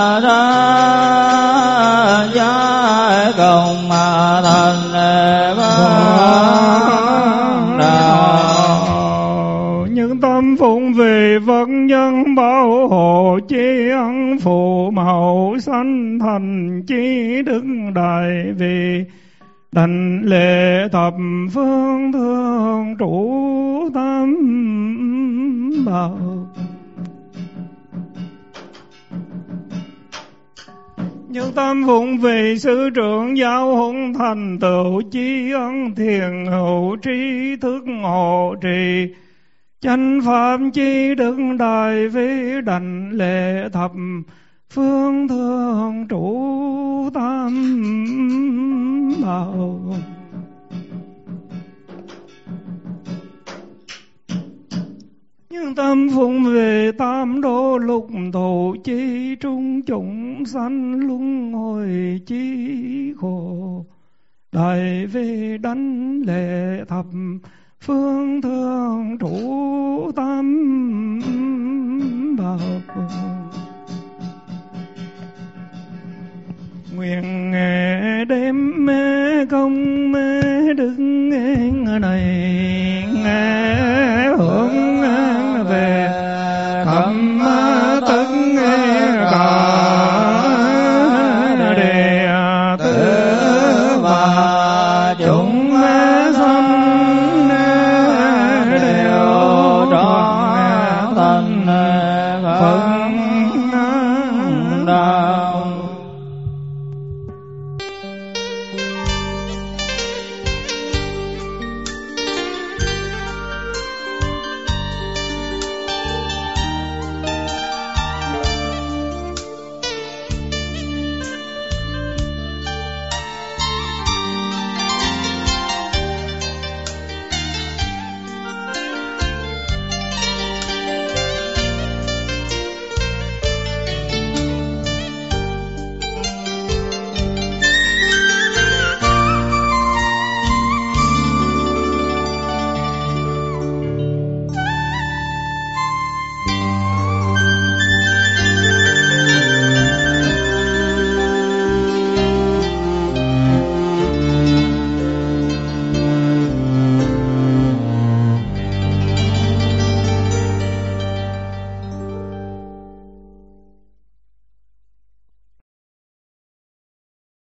Speaker 7: Công thành
Speaker 6: tâm phụng về vật nhân bảo hộ chi ân phụ mẫu sanh thành chi đức đại vì đảnh lễ thập phương thương trụ tam bảo. Nhân tâm phụng về sư trưởng giáo huấn thành tựu chi ân thiền hữu trí thức hộ trì chánh pháp chi đức đại vi đảnh lễ thập phương thương trụ tam bảo. Nhưng tâm phụng về tam đô lục thổ chi trung chúng sanh luân hồi chi khổ đại về đảnh lễ thập phương thương trụ tam bảo. Nguyện nghe đêm mê công mê đức nghe này